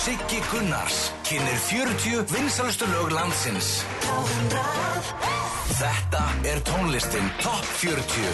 Siggi Gunnars kynnir 40 vinsælustu lög landsins. Þetta tónlistin Top 40.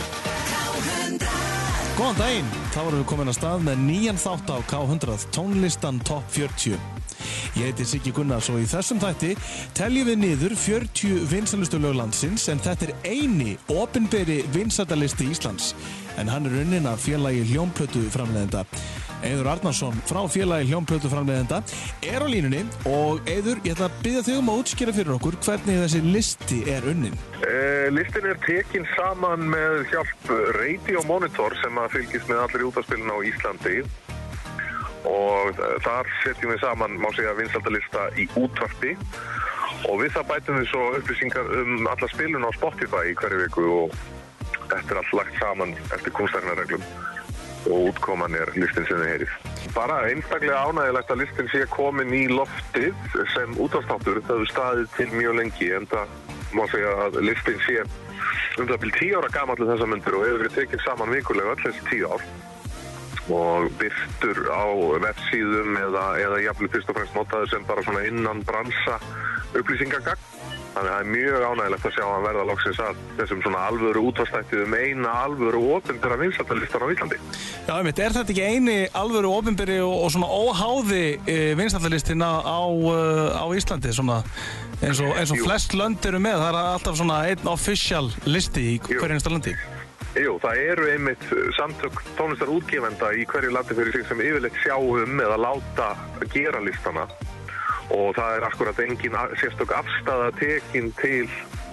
Góðan daginn, þá erum við komin að stað með nýjan þátt á K100, tónlistan Top 40. Ég heiti Siggi Gunnars og í þessum þætti teljum við niður 40 vinsælustu lög landsins, en þetta eini opinberi vinsældalisti Íslands, en hann unnin af félagi hljómplötuframleiðenda. Eiður Arnarsson frá félagi hljómplötuframleiðenda á línunni og Eiður, ég ætla að biðja þig að útskýra fyrir okkur hvernig þessi listi unnin. Listin tekin saman með hjálp Radio Monitor sem að fylgist með allir útvarpsspilin á Íslandi. Og þar setjum við saman, má segja, vinsældalista í útvarpi og við það bætum við svo upplýsingar alla spilun á Spotify í hverju viku og þetta allt lagt saman eftir kúnstæknarreglum og útkoman listin sem þið heyrið. Bara einstaklega ánægjulegt að listin sé komin í loftið sem útvarpsþáttur. Það hefur staðið til mjög lengi, en það má segja að listin sé það bil 10 ára gamall þessa myndir og hefur verið tekin saman vikulega öll þessi 10 ár. Og birtur á vefsíðum eða jafnvel fyrst og fremst notaður sem bara svona innan bransa upplýsingagagn. Þannig að það mjög ánægilegt að sjá að hann verða loksins að þessum svona alvöru útvarpsþætti eina alvöru opinbera vinsældalistan á Íslandi. Já, einmitt, þetta ekki eini alvöru opinberi og svona óháði vinsældalistin á Íslandi, svona eins og flest lönd eru með, það alltaf svona einn official listi í hverju einasta landi. Jú, það eru einmitt samtök tónlistarútgefenda í hverju landi fyrir sig sem yfirleitt sjá eða láta gera listana og það akkurat engin sérstök afstaða tekin til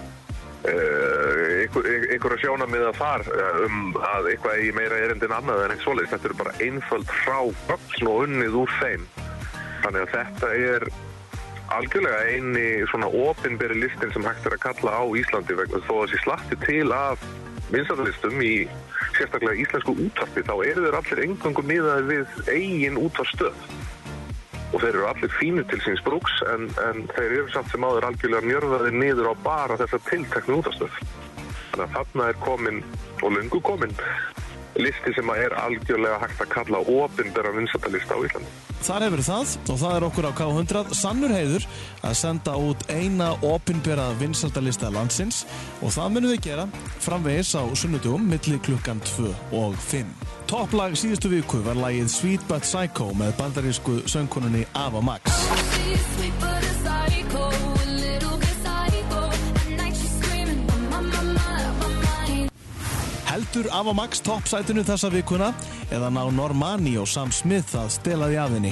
einhverja sjónarmiða þar að eitthvað eigi meira erindi en annað en eitthvað svoleiðis. Þetta eru bara einföld frá gögn og unnið úr þeim. Þannig að þetta algjörlega eini svona opinberi listin sem hægt að kalla á Íslandi vegna þó að þessi slatti til af vinsældalistum í sérstaklega íslensku útvarpi, þá eru þeir allir eingöngu miðaðir við eigin útvarpsstöð og þeir eru allir fínir til síns brúks en þeir eru samt sem áður algjörlega njörfaðir niður á bara þessa tilteknu útvarpsstöð. Þannig að þarna komin og löngu komin listi sem algjörlega hægt að kalla opinbera vinsældalista á Íslandi. Þar hefur það og það okkur á K100 sannur heiður að senda út eina opinbera vinsældalista landsins og það munum við gera framvegis á sunnudögum milli klukkan 2 og 5. Topplag síðustu viku var lagið Sweet But Psycho með bandarísku söngkonunni Ava Max. Heldur Ava Max toppsætinu þessa vikuna eða ná Normani og Sam Smith að stela því af henni?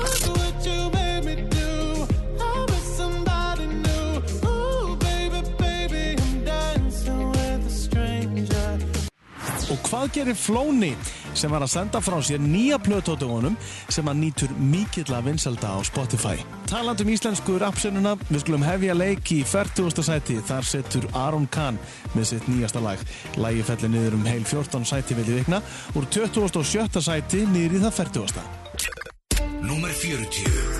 Og hvað gerir Flóni sem var að senda frá sér nýja plötu á dögunum sem að nýtur mikilla vinsælda á Spotify? Talandi íslensku rappsennuna, við skulum hefja leik í 40. sæti. Þar setur Aron Khan með sitt nýjasta lag. Lagið fellir niður heil 14 sæti vilja vikna úr 27. sæti niður í það 40. Númer 40.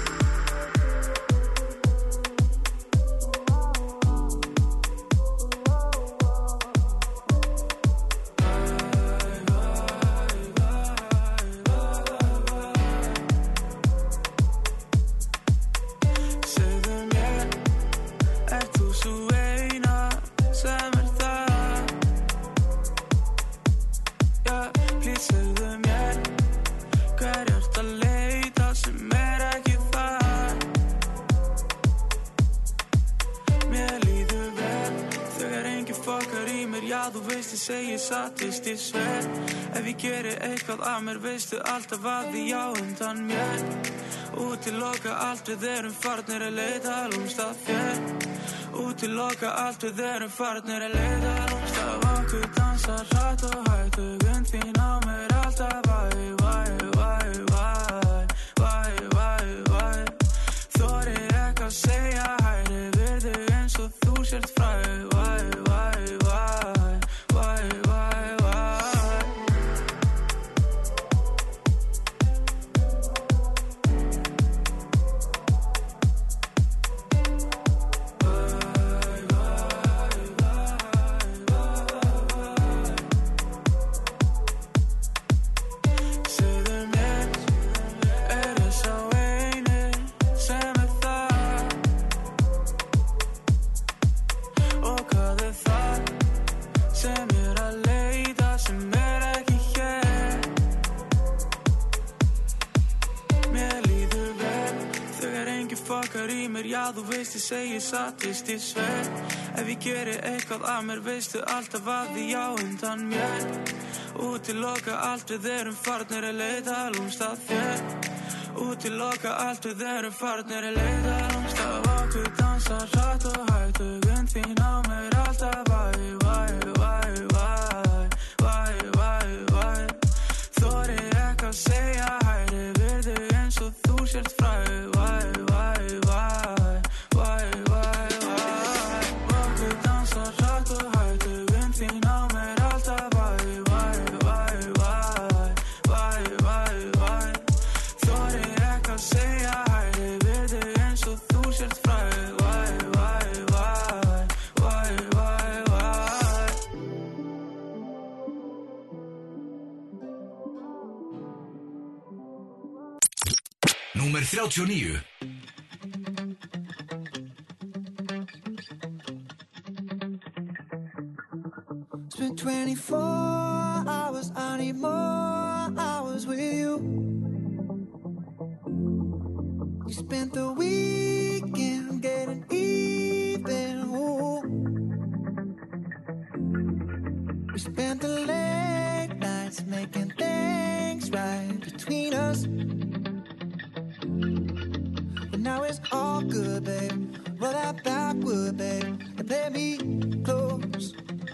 Sattist ég sver ef ég geri eitthvað af mér veistu alltaf að því á undan mér útiloka allt við erum farnir að leita alumstað þér útiloka allt við erum farnir að leita alumstað okkur dansar hratt og hægt huginn þín á mér alltaf þorir ekki að segja hæri virðu eins og þú sért fræg í mér, já þú veist ég segi satt, víst ég sver. Ef ég geri eitthvað að mér, veistu alltaf að því já undan mér. Útiloka allt, við erum farnir að leita alumstað þér. Útiloka allt, við erum farnir að leita alumstað. Okkur dansa hratt og hægt, augun þín á mér alltaf væ. Þorir ekki að segja hæri, virðu eins og þú sért fræ. Okkur dansa hratt og hægt, augun þín á mér alltaf væ. Þorir ekki að segja hæri, virðu eins og þú sért fræ. Númer 39. It's been 24 hours, I need more hours with you. You spent the weekend getting even, ooh. We spent the late nights making things right between us. And now it's all good, babe. Roll that backward, babe, and play me close.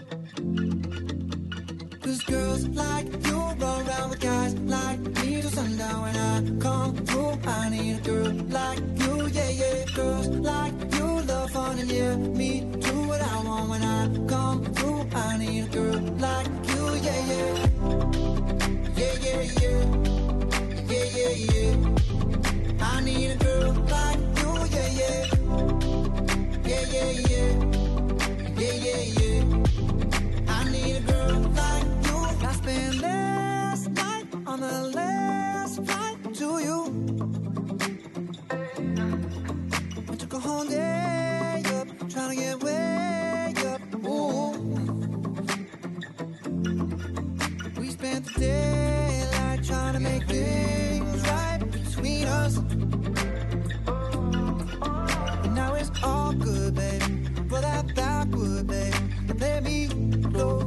Cause girls like you run around with guys like me till sundown. When I come through, I need a girl like you, yeah, yeah. Girls like you love fun and yeah, me do what I want. When I come through, I need a girl like you, yeah, yeah. Yeah, yeah, yeah. Yeah, yeah, yeah. I need a girl like you, yeah, yeah. Yeah, yeah, yeah. Yeah, yeah, yeah. I need a girl like you. I spent last night on the last flight to you. I took a whole day up, trying to get way up, ooh. We spent the daylight trying to make things right between us. And now it's all good, baby. For that backward, babe, and play me close.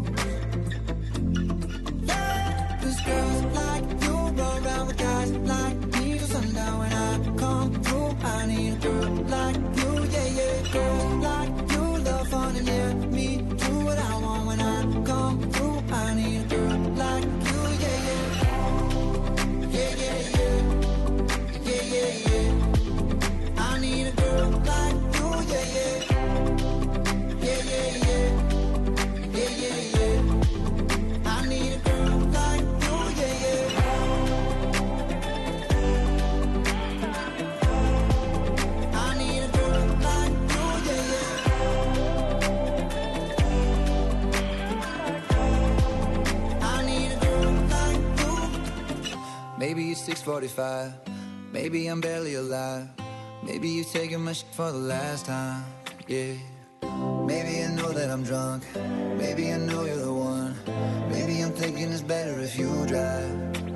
Yeah, 'cause girls like you run around with guys like me till sundown. When I come through, I need a girl like you, yeah, yeah. Girls like you love fun and yeah, me do what I want. When I come through, I need a girl like you, yeah, yeah. Yeah, yeah, yeah. Yeah, yeah, yeah. I need a girl like you, yeah, yeah. Yeah, yeah, yeah. Yeah, yeah, yeah. I need a girl like you, yeah, yeah. I need a girl like you, yeah, yeah. I need a girl like you. Maybe it's 6:45. Maybe I'm barely alive. Maybe you're taking my shit for the last time, yeah. Maybe I know that I'm drunk. Maybe I know you're the one. Maybe I'm thinking it's better if you drive.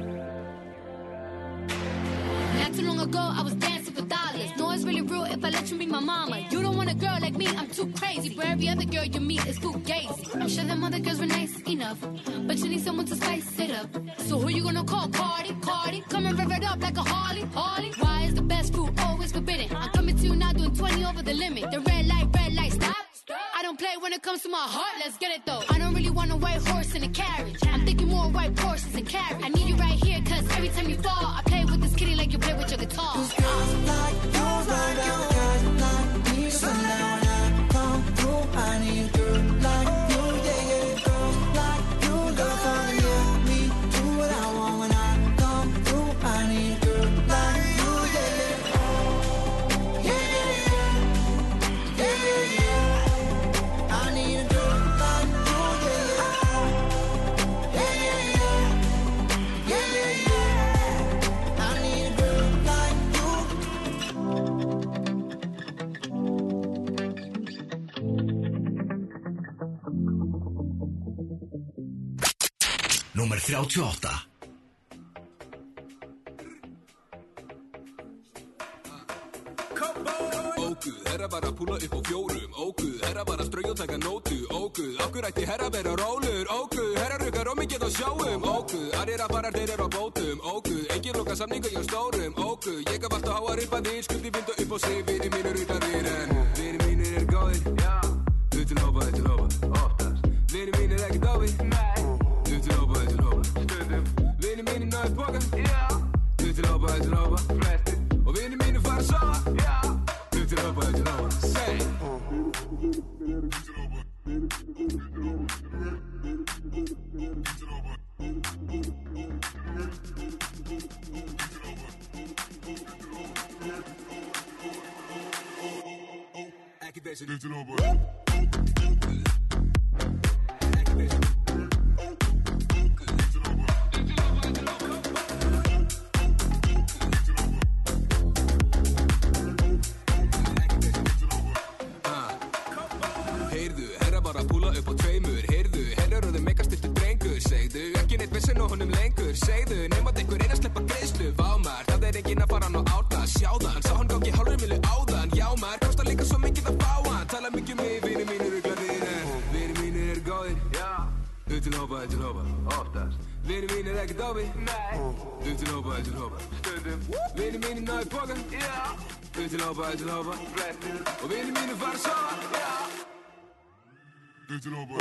Not too long ago, I was dancing for dollars. No, it's really real if I let you be my mama. You don't want a girl like me, I'm too crazy. Where every other girl you meet is fugazi. I'm sure them other girls were nice enough, but you need someone to spice it up. So who you gonna call? Cardi, Cardi. Come and rev it up like a Harley, Harley. Why is the best fruit always forbidden? I'm coming to you now doing 20 over the limit. The red light, stop. I don't play when it comes to my heart, let's get it though. I don't really want a white horse in a carriage. I'm thinking more white horses and carriage. I need you right here, cause every time you fall, I play with this kitty like you play with your guitar. 'Cause girls like you run around with guys like me till sundown. When I come through, I need a girl like you, yeah, yeah. Girls like you love fun and yeah, me do what I want. When I come through, I need a girl like you, yeah, yeah. Yeah, yeah, yeah. Yeah, yeah, yeah. I need a girl like you, yeah, yeah. Yeah, yeah, yeah. Yeah, yeah, yeah. I need a girl like you. Númer 38. Oh óguð, herra bara að púla upp á 4. Óguð, herra bara að strauja og taka nótu. Óguð, okkur ætti herra vera rólur. Óguð, herra rukar og mikið á sjáum. Óguð, aðrir að fara þeir eru á bótum. Óguð, engin loka samninga hjá stórum. Óguð, ég gaf alltaf háar upp að þið. Skuldi vinda upp á sig, vinir mínir utarir. En vinir mínir er góðir, já. Utan hópa, oftast. Vinir mínir ekki dófi, nei. Utan hópa, stundum. Vinir mínir náðu póka, já. Utan hópa, flestir. Og vinir mínir fara að sofa, já. Utan hópa, say. Ekki þessi utan hópa. Heyrðu, herra bara að púla upp á 2. Heyrðu, herra röðu mega stiltu drengur. Segðu, ekki neitt vissin og honum lengur. Segðu, nefn að einhver að sleppa greiðslu. Vá maður, það enginn að fara hann á átna. Sjáðan, sá hann gangi hálfur milli áðan. Já maður, kostar líka svo mikið að fá hann. Tala mikið mig, vinir mínir er gladir. En vinir mínir er góðir, já. Utan hópa, oftast. Vinir mínir ekki dófi, nei. Utan hópa, stundum. Vinir mínir náðu póka, já. Utan hópa, flestir. Og vinir mínir fara að sofa, já. Utan hópa.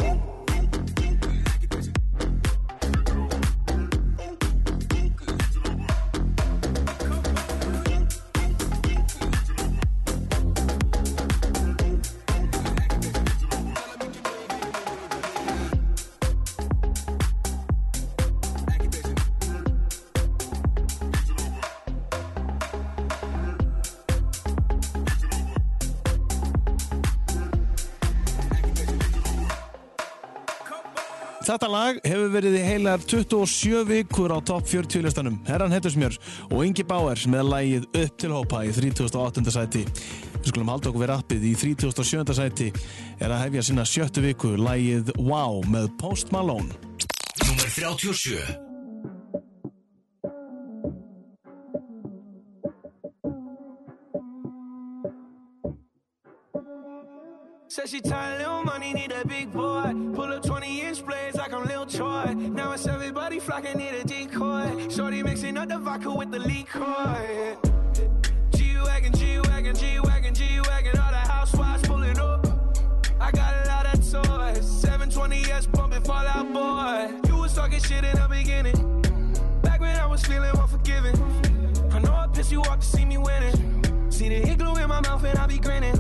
Þetta lag hefur verið í heilar 27 vikur á topp 40 listanum. Herran Hettusmjör og Ingi Bauer með lagið Upp til hópa í 38. sæti. Við skulum halda okkur við rappið í 37. sæti er að hefja sína 7. viku lagið Wow með Post Malone. Númer 37. Said she tired, little money, need a big boy. Pull up 20-inch blades like I'm Lil Troy. Now it's everybody flocking, need a decoy. Shorty mixing up the vodka with the liquor. G-Wagon, G-Wagon, G-Wagon, G-Wagon. All the housewives pulling up. I got a lot of toys. 720S pumping Fall Out Boy. You was talking shit in the beginning. Back when I was feeling unforgiving. I know I pissed you off to see me winning. See the igloo in my mouth and I be grinning.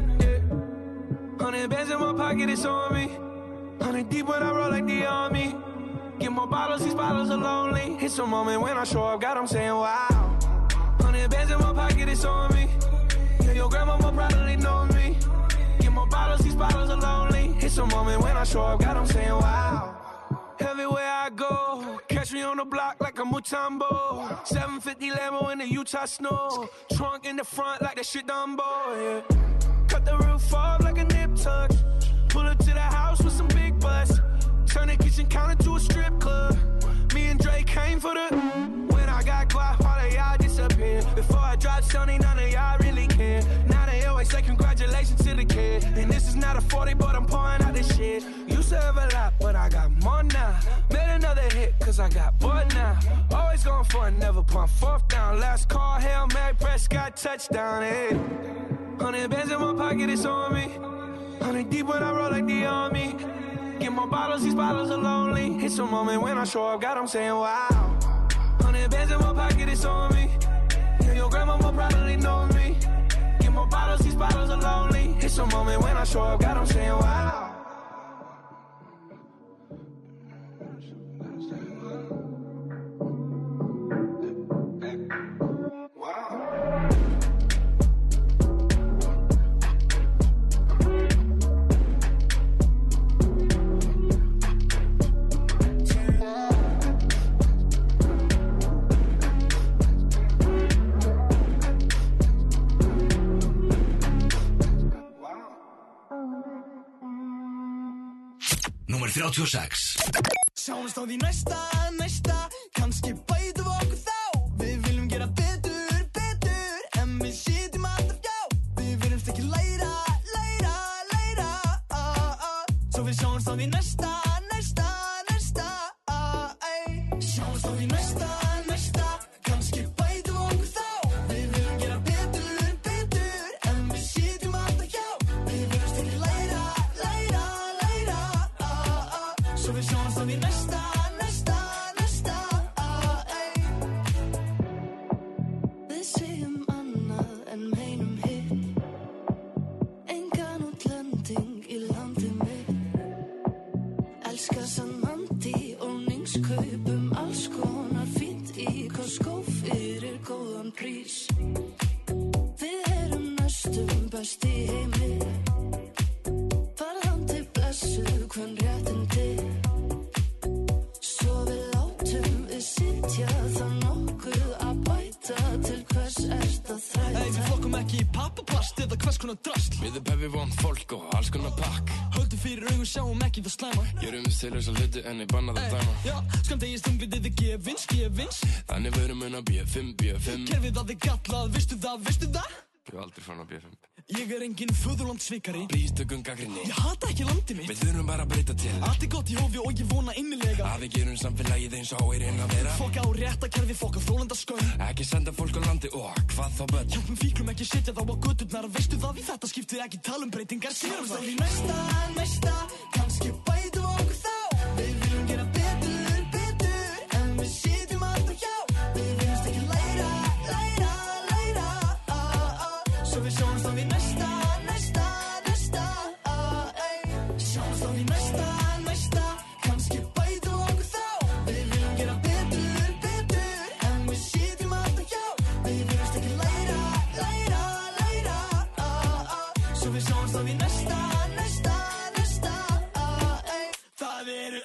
100 bands in my pocket, it's on me. 100 deep when I roll like the army. Get more bottles, these bottles are lonely. It's a moment when I show up, God, I'm saying wow. 100 bands in my pocket, it's on me. Yeah, your grandma will probably know me. Get more bottles, these bottles are lonely. It's a moment when I show up, God, I'm saying wow. Everywhere I go, catch me on the block like a Mutombo. 750 Lambo in the Utah snow. Trunk in the front like that shit Dumbo, yeah. Cut the roof off like a nip tuck. Pull up to the house with some big butts. Turn the kitchen counter to a strip club. Me and Drake came for the. When I got guap, all of y'all disappeared. Before I dropped Sony, none of y'all really care. Now they always say congratulations to the kid. And this is not a 40, but I'm pouring out this shit. Used to have a lot, but I got more now. Made another hit, cause I got bored now. Always going for it, never pump fourth down. Last call, Hail Mary, Prescott, touchdown, hey. 100 bands in my pocket, it's on me. 100 deep when I roll like the army. Get more bottles, these bottles are lonely. It's a moment when I show up, God, I'm saying wow. 100 bands in my pocket, it's on me. Yeah, your grandma will probably know me. Get more bottles, these bottles are lonely. It's a moment when I show up, God, I'm saying wow. Númer 36. Sjáumst á því næsta, kannski bætum við okkur þá. Við viljum gera betur, en við sitjum alltaf hjá. Við viljumst ekki á því næsta Sjáumst á því næsta Kannski bætum okkur þá Við viljum gera betur En við sitjum alltaf hjá Við viljum stilli læra Svo við sjáumst á því næsta Við segjum annað en meinum hitt Engan útlending í landi mitt Elska Samanti og ningskaupum alls konar fínt í Costco fyrir góðan prís Við erum næstum best í heimi Varðandi blessuð hvern réttindi Svo við látum við sitja það nokkuð að bæta Til hvers ert að þræta Við flokkum ekki í pappaplast eða hvers konar drasl Við peppi vond fólk og alls konar pakk Höldum fyrir augun, sjáum ekki það slæma Gerum við stilausa hluti en ég banna það dæma Já, skamdegist við þið gefins Þannig verum mun á B5 Kerfið að þið gallað, veistu það? Ég hef aldrei fann á B5 Ég engin föðurlandssvikari Please tökum gagnrýni Ég hata ekki landið mitt Við þurfum bara að breyta til Allt gott í hófi og ég vona innilega Að við gerum samfélagið eins og er inn að vera Fokka á réttakerfi, fokka þólenda skömm Ekki senda fólk á landi og hvað þá börn Hjálpum fíklum ekki setja þá á göturnar Veistu það í þetta skiptið ekki breytingar Sjáumst á því næsta Kannski bætum okkur þá Við viljum gera betur En við sitjum alltaf hjá Við viljum stilli læra Svo við sjáumst á því næsta Sjáumst á því næsta Kannski bætum okkur þá Við viljum gera betur En við sitjum alltaf hjá Við viljum stilli læra Svo við sjáumst á því næsta Það eru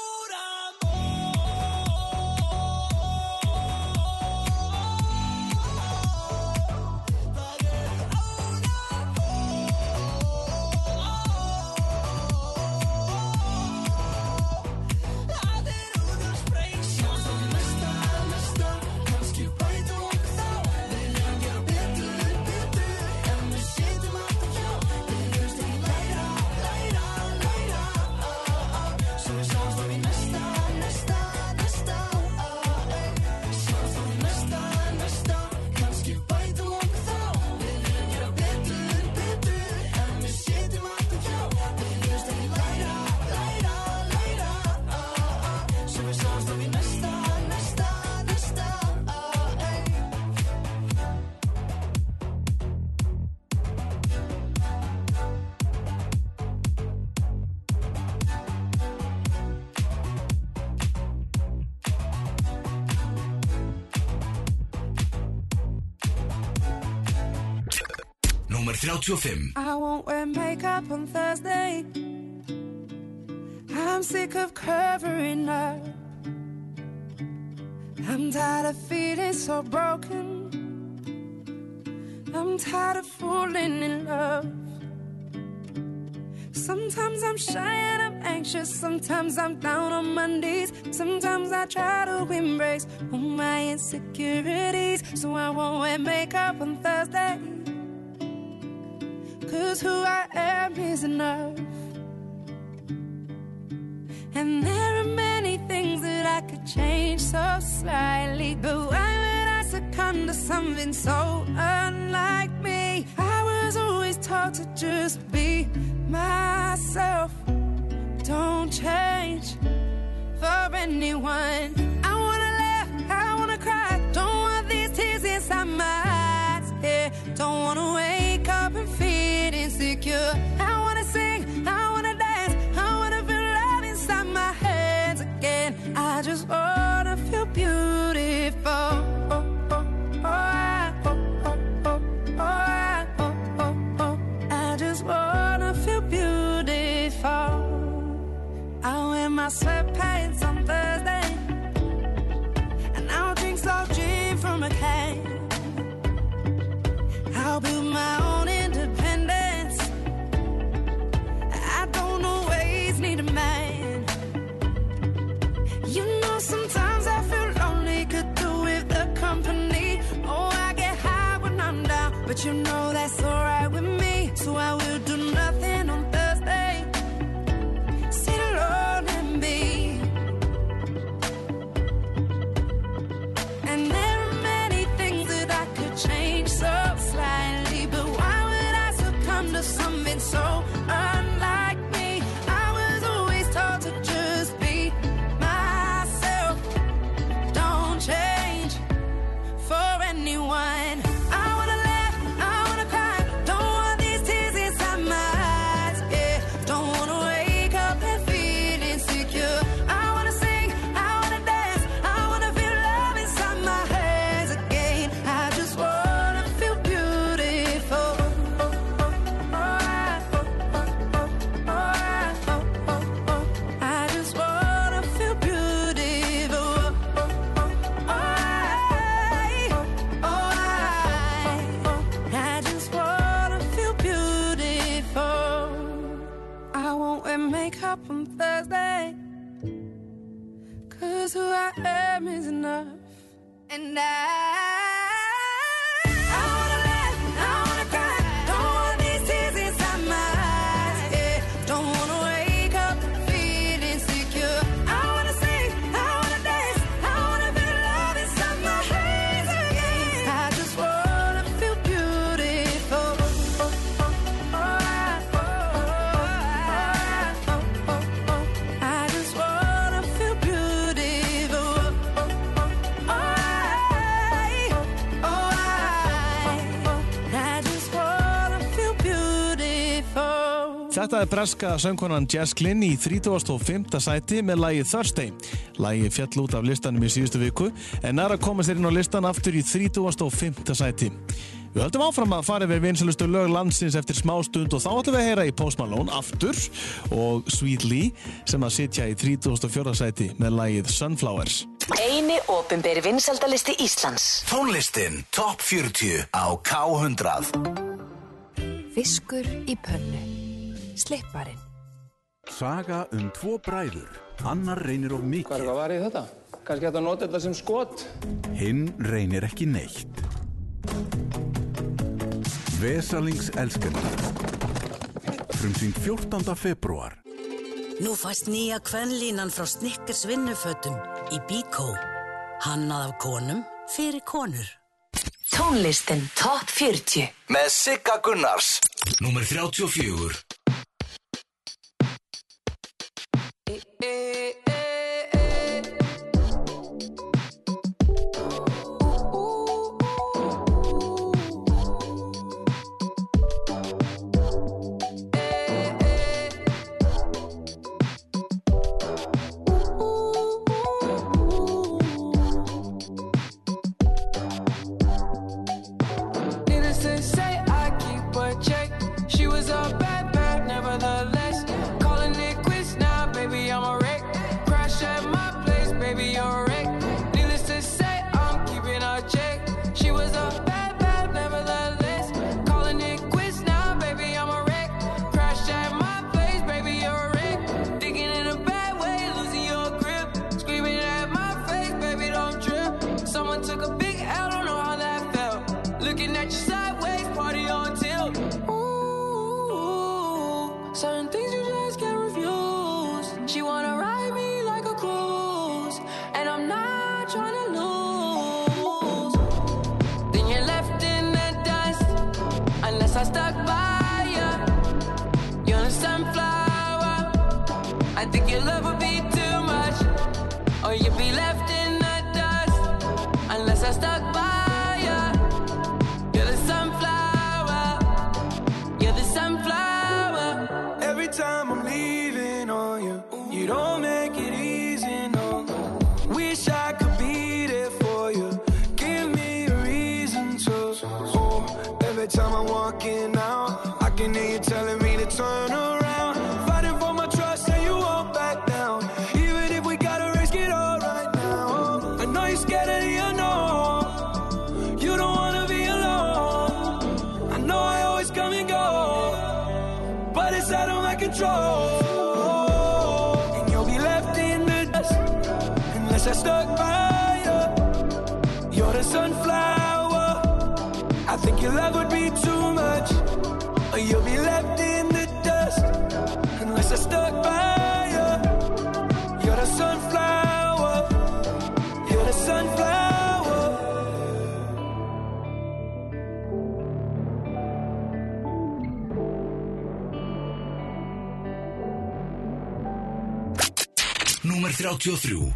Númer 35. I won't wear makeup on Thursday. I'm sick of covering up. I'm tired of feeling so broken. I'm tired of falling in love. Sometimes I'm shy and I'm anxious. Sometimes I'm down on my knees. Sometimes I try to embrace all my insecurities. So I won't wear makeup on Thursday. 'Cause who I am is enough. And there are many things that I could change so slightly. But why would I succumb to something so unlike me? I was always taught to just be myself. Don't change for anyone. I wanna laugh, I wanna cry. Don't want these tears inside my eyes. Yeah, don't wanna wake up and feel insecure. I wanna sing, I wanna dance, I wanna feel love inside my hands again. I just wanna feel beautiful. I just wanna feel beautiful. I wear my sweatpants on Thursday, and I'll drink slow gin from a can. I'll build my own independence. I don't always need a man. You know, sometimes I feel lonely, could do with the company. Oh, I get high when I'm down, but you know that's alright with me. So I will do nothing on Thursday. Sit so unlike me. I was always taught to just be myself. Don't change for anyone. I wanna laugh, I wanna cry. Don't want these tears inside my eyes. Yeah, don't wanna wake up and feel insecure. I wanna sing, I wanna dance, I wanna feel love inside my hands again. I just wanna feel beautiful. I just wanna feel beautiful. I just wanna feel beautiful. I won't wear makeup on Thursday, 'cause who I am is enough. And I wanna laugh, I wanna cry. Don't want these tears inside my eyes. Yeah, don't wanna wake up and feel insecure. I wanna sing, I wanna dance, I wanna feel love inside my hands again. I just wanna feel beautiful. I just wanna feel beautiful. I just wanna feel beautiful. Þetta breska söngkonan Jess Glynn í 35. sæti með lagið Thursday. Lagið fjall út af listanum í síðustu viku en er að komast inn á listan aftur í 35. sæti. Við höldum áfram að fara yfir vinsælustu lög landsins eftir smá stund og þá ætlum við að heyra í Post Malone aftur og Sweet Lee sem að sitja í 34. sæti með lagið Sunflowers. Eini opinberi vinsældalisti Íslands. Tónlistin Top 40 á K100. Fiskur í pönnu. Slipparinn. Saga tvo bræður. Annar reynir of mikið. Hvað var í þetta? Kannski hægt að nota þetta sem skot. Hinn reynir ekki neitt. Vesalingselskendar. Frumsýnd 14. febrúar. Nú fæst nýja kvenlínan frá Snickers vinnufötum í Bíkó. Hannað af konum fyrir konur. Tónlistin Top 40 með Sigga Gunnars. Númer 34. Needless to say, I keep a check. She was a bad, bad, nevertheless. Calling it quits now, baby, I'm a wreck. Crash at my place, baby, you're a wreck. Needless to say, I'm keeping a check. She was a bad, bad, nevertheless. Calling it quits now, baby, I'm a wreck. Crash at my place, baby, you're a wreck. Thinking in a bad way, losing your grip. Screaming at my face, baby, don't trip. Someone took a big L, don't know how that felt. Looking at you sideways, party on tilt. Ooh, certain things you just can't refuse. She wanna ride me like a cruise, and I'm not trying to lose. Then you're left in the dust, unless I stuck by you. You're a sunflower. I think your love would be too much, or you'd be left in the dust, unless I stuck by you. You're the sunflower. You're the sunflower. Every time I'm leaving on you, you don't make it easy, no. Wish I could be there for you. Give me a reason to. Oh, every time I'm walking out, I can hear you telling me to turn around. Fighting for my trust and you won't back down. Even if we gotta risk it all right now. I know you're scared of the unknown. You don't wanna be alone. I know I always come and go, but it's out of my control. And you'll be left in the dust unless I stuck by you. You're the sunflower. I think your love would be too much, or you'll be left in the dust unless I stuck by you. You're the sunflower. You're the sunflower. Númer 33.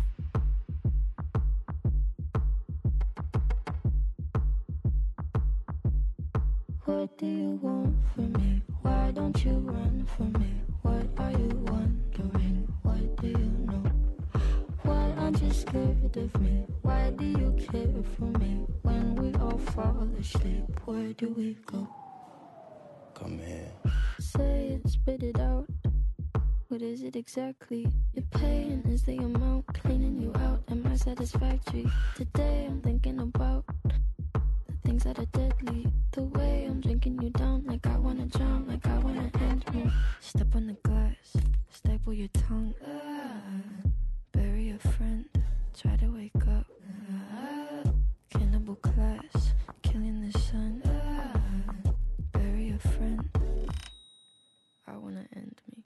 What do you want from me? Why don't you run from me? What are you wondering? What do you know? Why aren't you scared of me? Why do you care for me? When we all fall asleep, where do we go? Come here. Say it, spit it out. What is it exactly? Your pain is the amount cleaning you out. Am I satisfactory? Today I'm thinking about the things that are deadly. The way I'm drinking you down, like I wanna drown, like I wanna end me. Step on the glass, staple your tongue. Bury a friend, try to wake up. Cannibal class, killing the sun. Bury a friend, I wanna end me.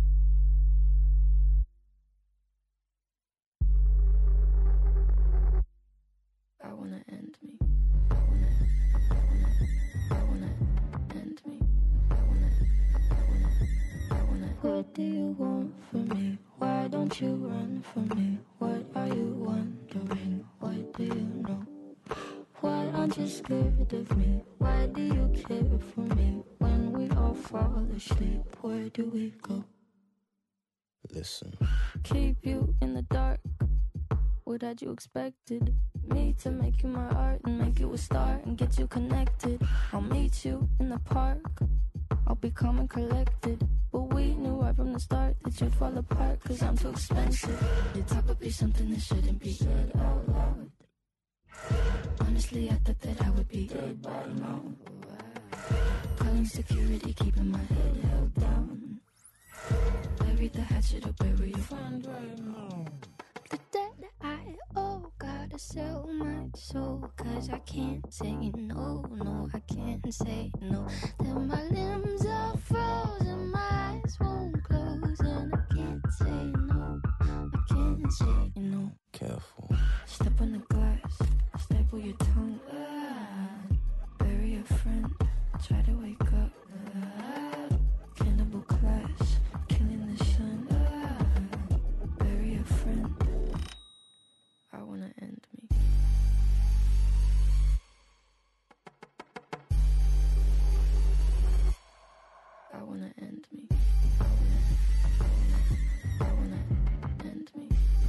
I wanna end me. I wanna end me. What do you want from me? Why don't you run from me? What are you wondering? What do you know? Why aren't you scared of me? Why do you care for me? When we all fall asleep, where do we go? Listen. Keep you in the dark. What had you expected? Me to make you my art and make you a star and get you connected. I'll meet you in the park. I'll be calm and collected. But we knew right from the start that you'd fall apart, cause I'm too expensive. Your talk would be something that shouldn't be said out loud. Honestly, I thought that I would be dead by now. Calling security, keeping my head held down. Bury the hatchet or bury your friend right now. The debt I owe, gotta sell my soul, cause I can't say no, no, I can't say no. Then my limbs are frozen, my eyes won't close, and I can't say no, I can't say no. Careful. Step on the glass, staple your tongue. Bury a friend, try to wake up. Cannibal class, killing the sun. Bury a friend, I wanna end me. I wanna end me. I wanna end me.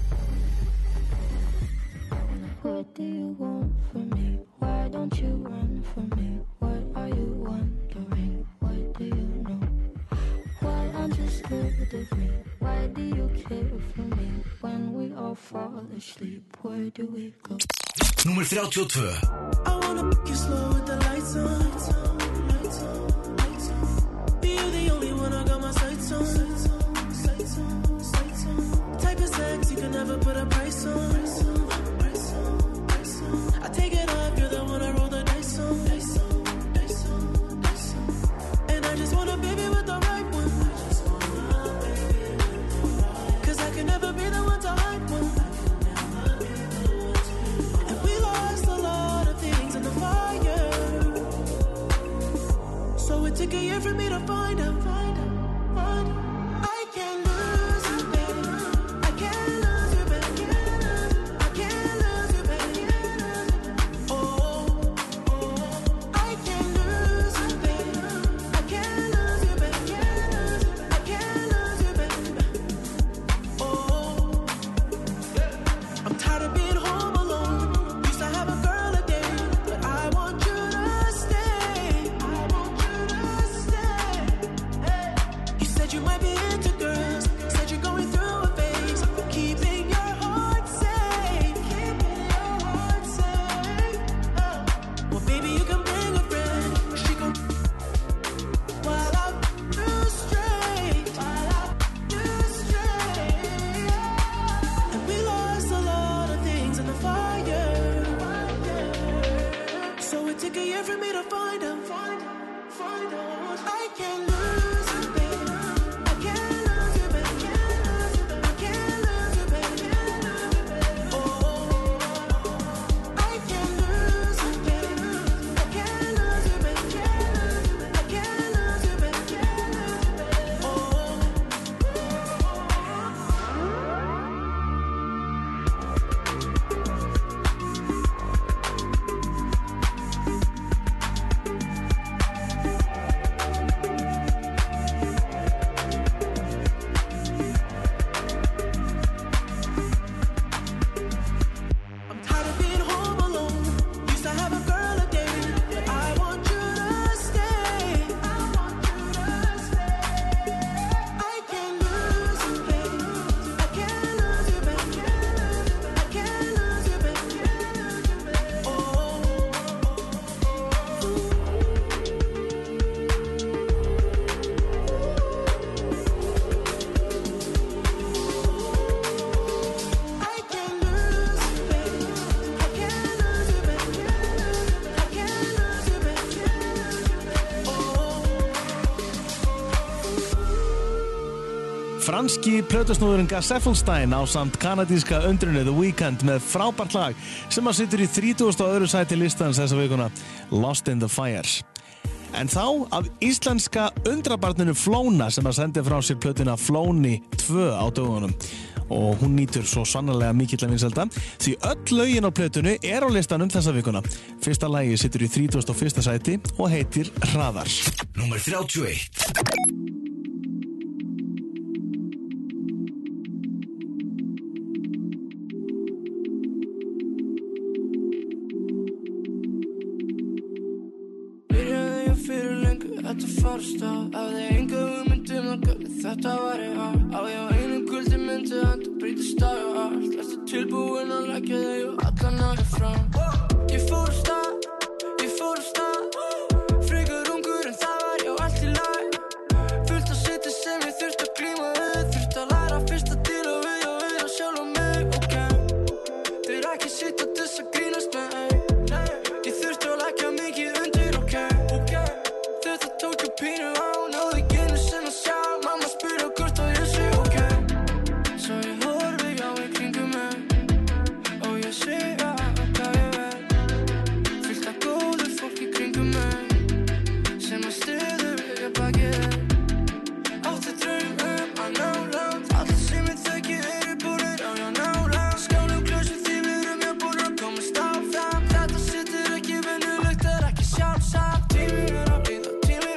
What do you want from me? Why don't you run from me? What are you wondering? What do you know? Why aren't you scared of me? Why do you care for me? When we all fall asleep, where do we go? Númer 32. I wanna make you slow with the lights on. You're the only one I got my sights on. Type of sex you can never put a price on. I take it off, you're the one I roll the dice on. And I just want a baby with the right one. Cause I can never be the one to hype one. And we lost a lot of things in the fire. So it took a year for me to find out. I can't lose you, baby. I can't lose you, baby. I can't lose you, baby. Oh, I can't lose you, baby. I can't lose you, baby. I can't lose you, baby. Oh, I'm tired of being home alone. Used to have a girl a day, but I want you to stay. I want you to stay. Franski plötusnúðurinn Gus Effelstein á samt kanadíska undrunni The Weeknd með frábært lag sem að situr í 32. sæti listans þessa vikuna, Lost in the Fire. En þá af íslenska undrabarninu Flóna sem að sendi frá sér plötuna Flóni 2 á dögunum. Og hún nýtur svo sannarlega mikilla vinsælda því öll lögin á plötunni á listanum þessa vikuna. Fyrsta lagi situr í 31. sæti og heitir Hraðar. Númer 31. Byrjaði ég fyrir lengu, þetta farst á. Hafði enga hugmynd að hvernig þetta væri á ég á einu kvöldi myndi að þetta breytist dag og allt. Ertu tilbúin að leggja þig og allan aðeins fram? Ég fór af stað frekar ungur en það var já allt í lag. Fullt af seti sem ég þurfti að glíma við. Þurfti að læra fyrst að díla við sjálf og mig, ok. Þeir ekki sitta þess að grínast með ég þurfti að leggja mikið undir, ok. Þetta tók ég pínu á, náði ekki einu sinni að sjá. Mamma spurði hvort að ég sé ok. Svo ég horfi á í kringum mig og ég sé að hvað ég veit. Fullt af góðu fólk í kringum mig sem að styður við að bakið. Átti draum að ná langt. Allir sem ég þekki búnir á já nálægt. Skálum glösum því við erum búin að komast áfram. Þetta situr ekki venjulegt, ekki sjálfsagt. Tíminn að líða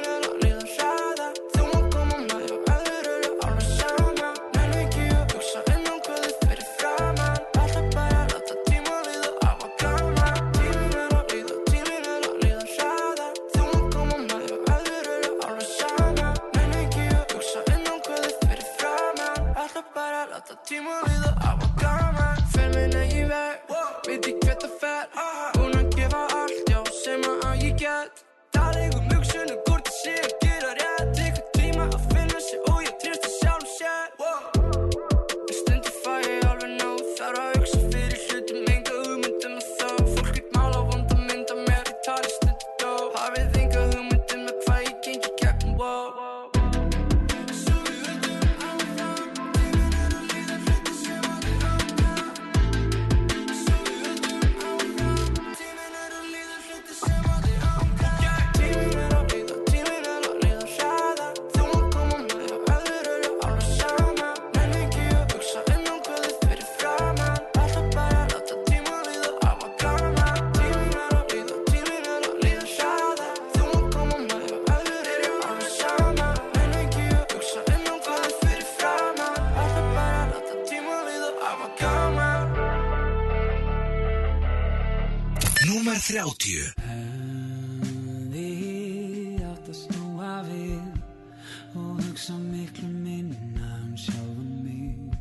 hraða. Þú má koma með og öðru alveg sama. Nenni ekki að hugsa hvað þið fyrir framan. Alltaf bara láta tíma líða á að gama. Tíminn að líða hraða. Þú má koma með og öðru alveg sama. Nenni ekki að hugsa hvað þið fyrir framan. Alltaf bara láta tíma líða á að gama. Fer minn eigin veg, veit ekki hvert það fer. Búin að gefa allt, já, sem að ég get. Talið hugsunum hvort ég sé að gera rétt. Tekur tíma að finna sig og ég treysti sjálfum sér. En stundum fæ ég alveg nóg. Þarf að hugsa fyrir hlutum, enga hugmynd að þá. Fólk veit mála vonda mynd af mér, ég tali stundum dó. Hafið enga hugmynd að hvað ég gengi gegnum, wow. Svo við höldum áfram. Tíminn að líða hluti sem að þið ákvað. Svo við höldum áfram. Tíminn að líða hluti sem að þið ákvað. Tíminn að líða hraða. Þú má koma með og öðru alveg sama. Nenni ekki að hugsa hvað þið fyrir framan. Alltaf bara láta tíma líða á að gama. Tíminn að líða hraða. Þú má koma með og öðru alveg sama. Nenni ekki að hugsa hvað þið fyrir framan. Alltaf bara láta tíma líða á að gama. Númer 30. Hefði átt að snúa við og hugsa miklu minna sjálfan mig.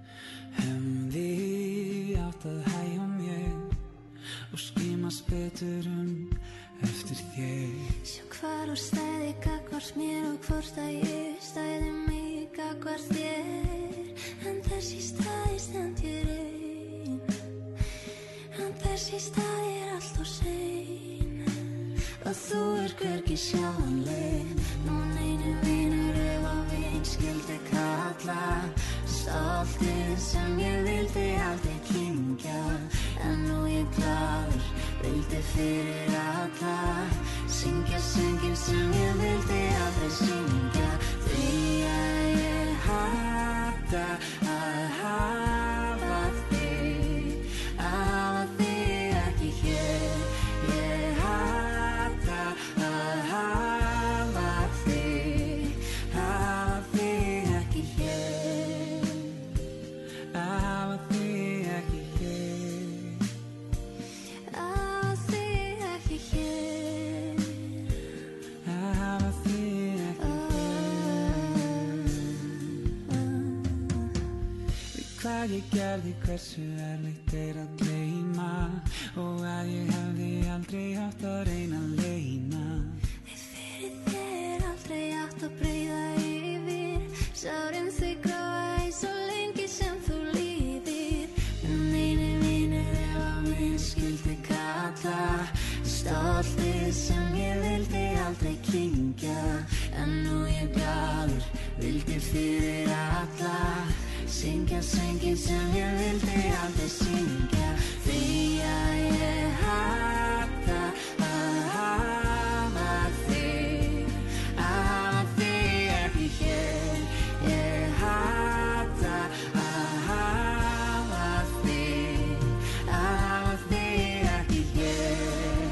Hefði átt að hægja mér og skimast betur eftir þér. Sjá hvar úr stæði gagnvart mér og hvort að ég stæði mig gagnvart þér. En þess í stað stend ég ein. En þess í stað allt og sein. Og þú hvergi sjáanleg. Nú neinu vinur ef að vin skildi kalla. Stoltið sem ég vildi aldrei kyngja. En nú ég glaður, vildi fyrir alla. Syngja söngin sem ég vildi aldrei syngja. Því að ég hata að hafa þig ekki hér. Ég hata að hafa þig ekki hér. Hafa þig ekki hér. Hafa þig ekki hér. Hafa þig ekki hér. Hvað ég gerði, hversu erfitt að gleyma. Og að ég hefði aldrei átt að reyna að leyna. Fyrir þér aldrei átt að breiða yfir. Sárin þau gráa í svo lengi sem þú líðir. En einu vinur ef að minn skildi kalla. Stoltið sem ég vildi aldrei kyngja. En nú ég glaður, vildi fyrir alla syngja sönginn sem ég vildi aldrei syngja. Því að ég hata að hafa þig ekki hér. Ég hata að hafa þig ekki hér.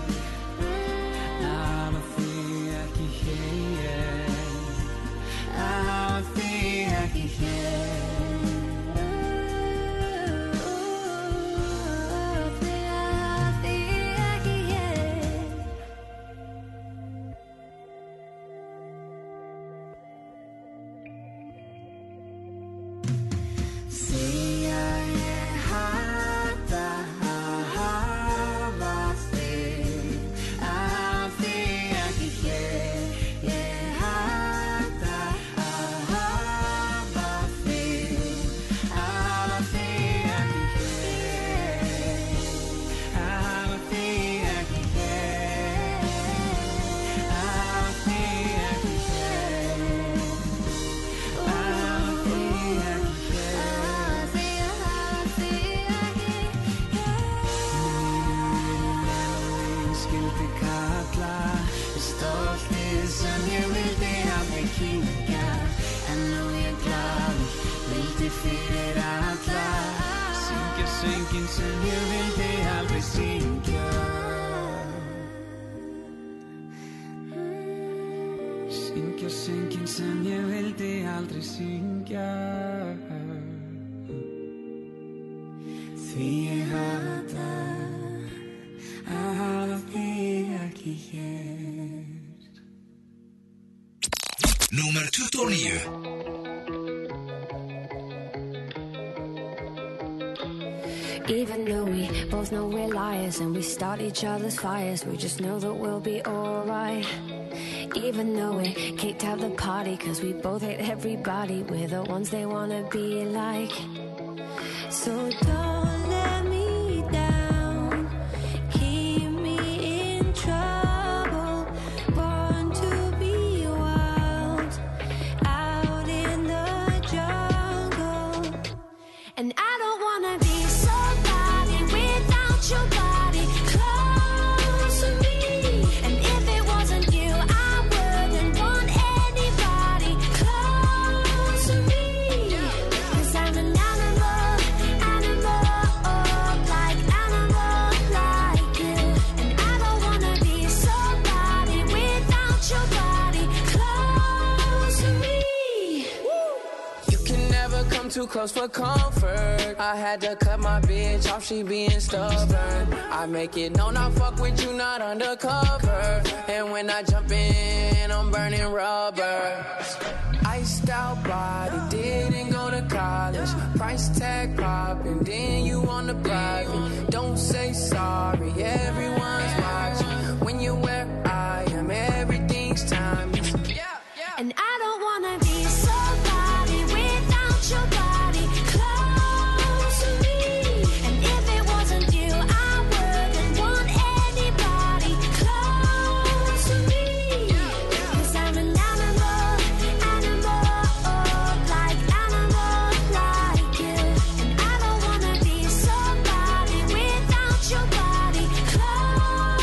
Hafa þig ekki hér. Hafa þig ekki hér. Sönginn sem ég vildi aldrei syngja. Því ég hata að hafa þig ekki hér. Númer 29. Even though we both know we're liars and we start each other's fires, we just know that we'll be alright. Even though we kicked out the party cause we both hate everybody, we're the ones they wanna be like. So don't let me down, keep me in trouble. Born to be wild, out in the jungle. And I don't wanna be somebody without your body close to me. And if it wasn't you, I wouldn't want anybody close to me. Cause I'm an animal, like you. And I don't wanna be somebody without your body close to me. You can never come too close for comfort. I had to cut my bitch off, she being stubborn. I make it known I fuck with you, not undercover. And when I jump in, I'm burning rubber. Iced out body, didn't go to college. Price tag popping, then you on the private. Don't say sorry, everyone's watching. When you're where I am, everything's timeless. And I don't wanna be somebody without your body close to me. And if it wasn't you, I wouldn't want anybody close to me. Cause I'm an animal, like you. And I don't wanna be somebody without your body close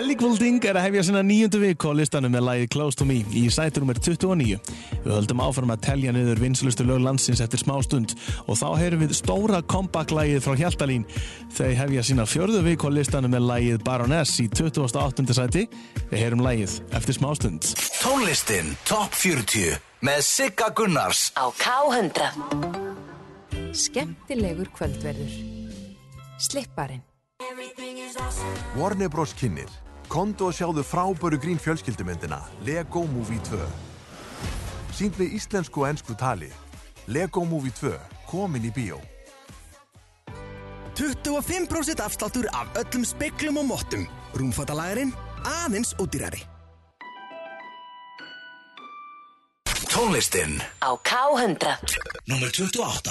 Ellie Goulding að hefja sína 9. viku á listanum með lagið Close to Me í sæti númer 29. Við höldum áfram að telja niður vinsælustu lög landsins eftir smá stund og þá heyrum við stóra comeback-lagið frá Hjaltalín. Þau hefja sína 4. viku á listanum með lagið Baroness í 28. sæti. Við heyrum lagið eftir smá stund. Tónlistin Top 40 með Sigga Gunnars á K100. Skemmtilegur kvöldverður. Slipparinn. Warner Bros. Kynnir. Komdu og sjáðu frábæru grín fjölskyldumyndina Lego Movie 2. Sýnd með íslensku og ensku tali. Lego Movie 2, komin í bíó. 25% afsláttur af öllum speglum og mottum. Rúmfattalagarinn aðeins ódýrari. Tónlistin á K100. Númer 28.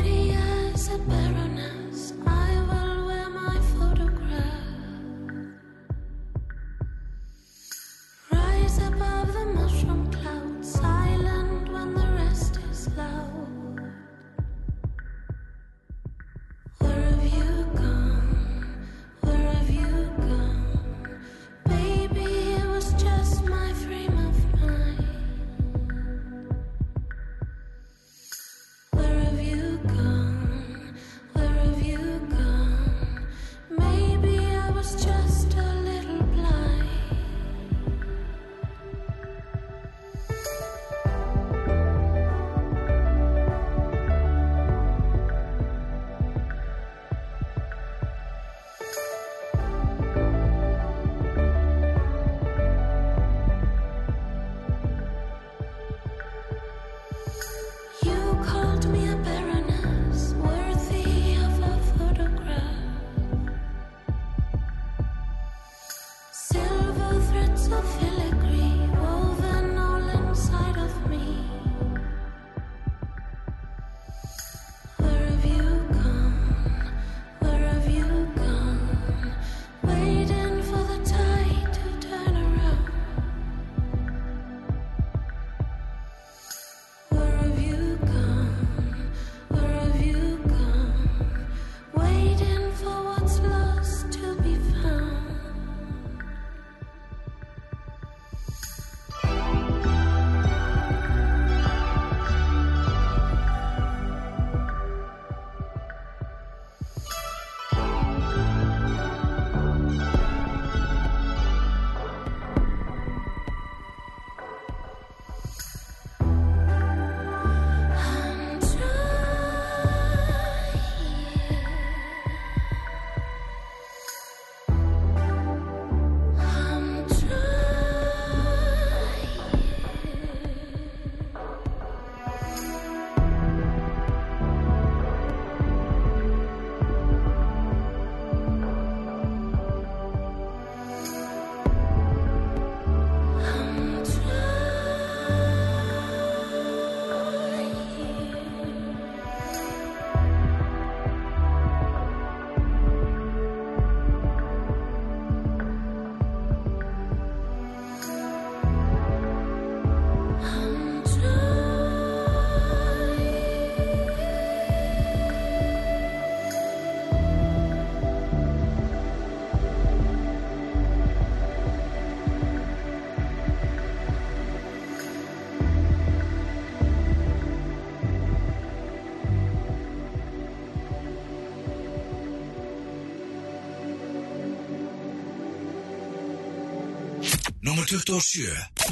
Númer 27.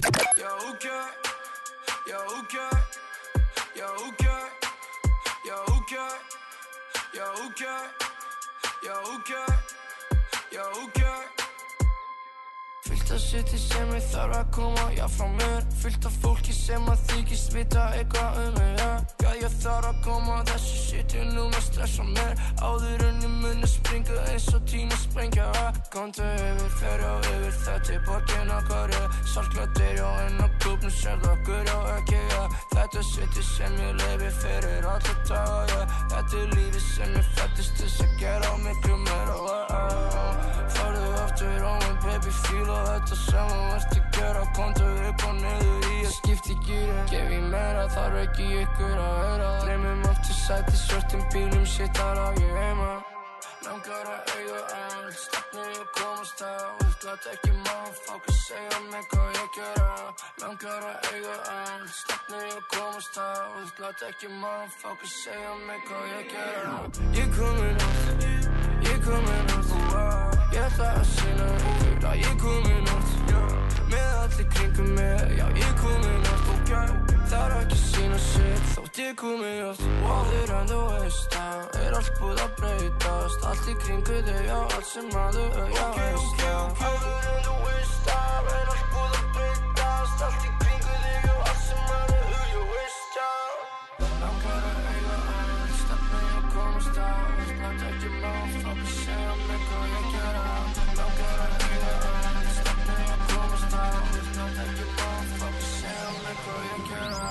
Fullt af suti sem ég þarf að koma, já frá mér. Fullt af fólki sem að þykist vita eitthvað mig, já. Já, ég þarf að koma, þessi suti núna stressa mér. Áður en ég muni springa eins og tíma sprengja, já. Komdu yfir, fer já yfir, þetta borgin okkar, já. Saltklæddir, já, en á klúbnum sérðu okkur, já, ekki, já. Þetta suti sem ég lifi fyrir alla daga, já. Þetta lífið sem ég fættist þess að gera miklu meira, já. Farðu aftur á mig, baby, fíla þetta sem þú ert að gera. Komdu upp og niður í að skipta í gýrin. Gef ég meira, þarf ekki ykkur að vera. Dreymum aftur sæti svörtum bílum, shit, þar á ég heima. langar að eiga allt, stefni að komast á. Vilt ekki motherfucker segja mig hvað ég gera. Langar að eiga allt, stefni að komast á. Vilt ekki motherfucker segja mig hvað ég gera. Ég komin átt, ég komin átt. Ég ætla að sýna ykkur að ég komin átt. Með allir kringum mig, já ég komin átt. Þarf ekki að sýna shit þótt ég komin átt. Áður en þú veist það allt búið að breytast. Allt í kringu þig, já allt sem að þú veist það. Áður en þú veist það allt búið að breytast. Allt í kringu þig, já allt sem að þú veist það. Langar að eiga allt, stefni að komast á. Vilt ekki motherfucker segja mig hvað ég gera. Langar að eiga allt, stefni að komast á. Vilt ekki motherfucker segja mig hvað ég gera.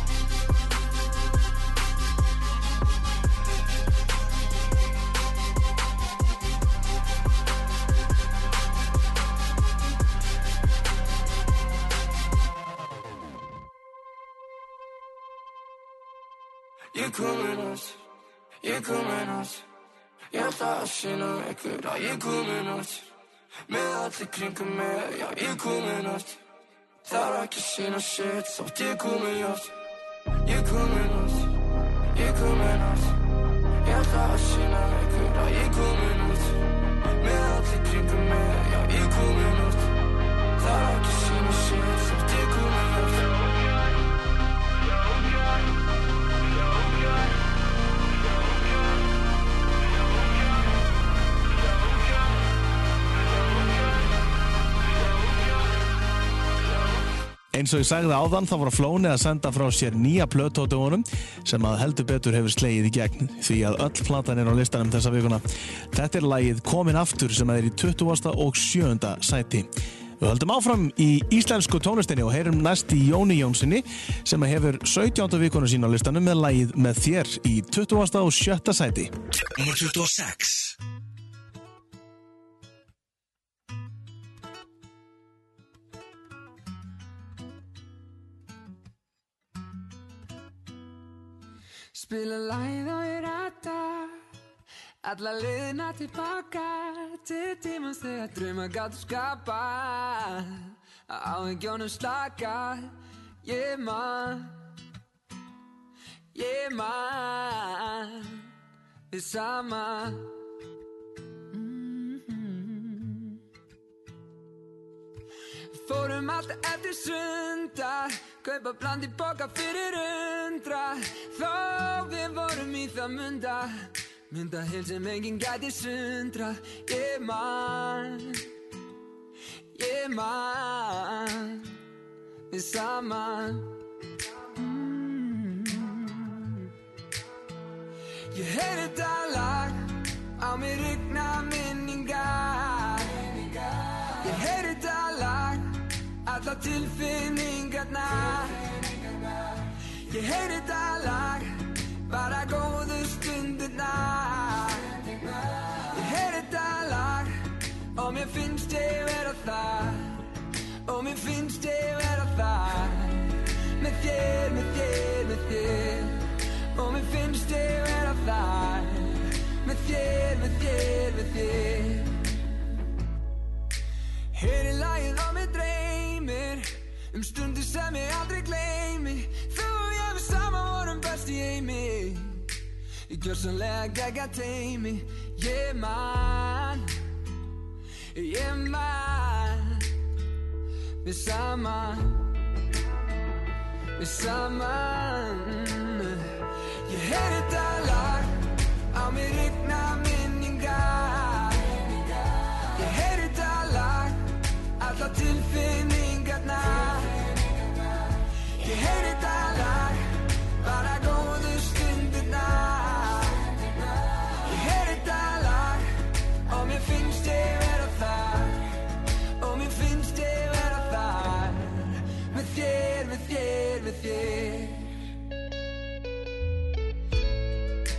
Ég komin átt, ég komin átt. Ég ætla að sýna ykkur að ég komin átt. Með allir kringum mig, já ég komin átt. Þarf ekki að sýna shit þótt ég komin átt. Ég komin átt, ég komin átt. Ég ætla að sýna ykkur að ég komin átt. Með allir kringum mig, já ég komin átt. Þarf ekki að sýna shit þótt ég komin átt. Eins og ég sagði áðan, þá var Flóni að senda frá sér nýja plötu á dögunum sem að heldur betur hefur slegið í gegn því að öll platan á listanum þessa vikuna. Þetta lagið Komin aftur sem er í 20. og 7. sæti. Við höldum áfram í íslensku tónlistinni og heyrum næst í Jóni Jónssoni sem hefur 17. vikuna sín á listanum með lagið Með þér í 20. og 7. sæti. Númer 26. Spila lagið og ég rata alla leiðina tilbaka til tímans þegar drauma gátu skapað áhyggjónum slakað. Ég man við sama. Fórum alltaf eftir sundar, kaupa bland í boka fyrir 100. Þó við vorum í það mynda heil sem enginn gæti sundra. Ég man við saman. Ég heyri þetta lag á mér rigna minningar. Ég heyri þetta lag alla tilfinningarnar. Ég heyri þetta lag bara góðu stundirnar. Ég heyri þetta lag og mér finnst ég vera þar. Og mér finnst ég vera þar. Með þér, með þér, með þér. Og mér finnst ég vera þar. Með þér, með þér, með þér. Heyri lagið á mig dreymir stundir sem ég aldrei gleymi. Þú og ég við saman vorum best í heimi. Í gjörsamlega geggjað teymi. Ég man við saman. Ég heyri þetta lag á mér rigna minningar. Ég heyri þetta lag alla tilfinningarnar. Ég heyri þetta lag bara góðu stundirnar. Ég heyri þetta lag og mér finnst ég vera þar. Og mér finnst ég vera þar. Með þér, með þér, með þér.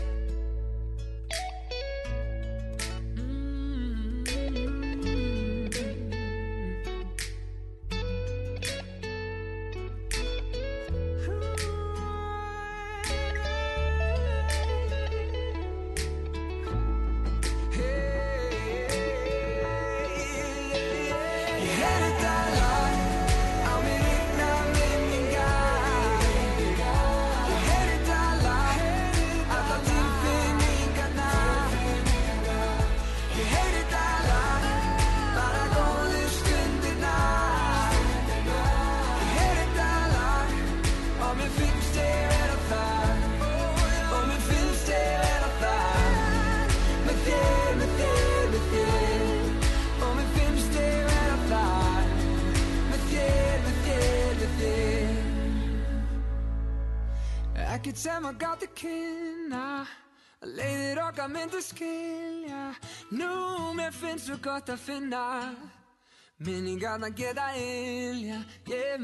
Ekkert sem að gátu kynna að leiðir okkar myndu skilja. Nú mér finnst svo gott að finna minningarnar geta ylja. Ég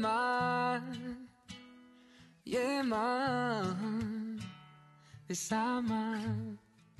man við saman.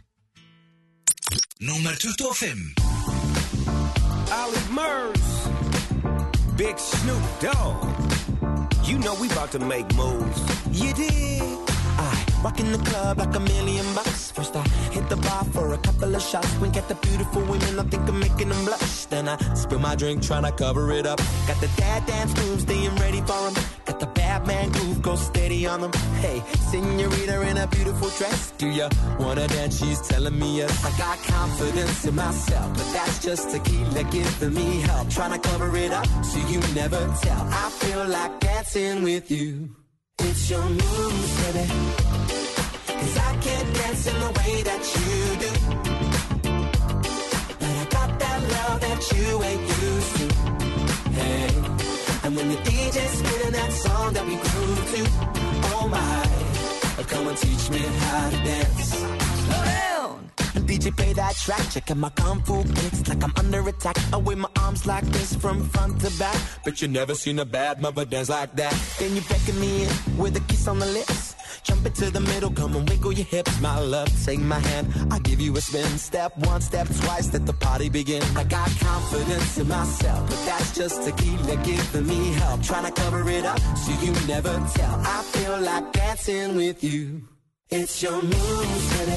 Númer 25. Ollie Murs, Big Snoop Dogg. You know we about to make moves. You dig? I walk in the club like $1,000,000. First I hit the bar for a couple of shots. Wink at the beautiful women, I think I'm making them blush. Then I spill my drink, tryna cover it up. Got the dad dance moves, staying ready for them. Got the bad man groove, go steady on them. Hey, senorita in a beautiful dress. Do ya wanna dance? She's telling me yes. I got confidence in myself, but that's just tequila giving me help. Tryna cover it up so you never tell. I feel like dancing with you. It's your moves, baby, 'cause I can't dance in the way that you do. But I got that love that you ain't used to. Hey, and when the DJ's spinning that song that we grew to, oh my, come and teach me how to dance. Slow down. DJ play that track, checking my kung fu kicks like I'm under attack. I wave my arms like this from front to back. But you never seen a bad mother dance like that. Then you beckon me in with a kiss on the lips. Jump into the middle, come and wiggle your hips. My love, take my hand, I'll give you a spin. Step one, step twice, let the party begin. I got confidence in myself, but that's just tequila giving me help. Trying to cover it up so you never tell. I feel like dancing with you. It's your moves, baby,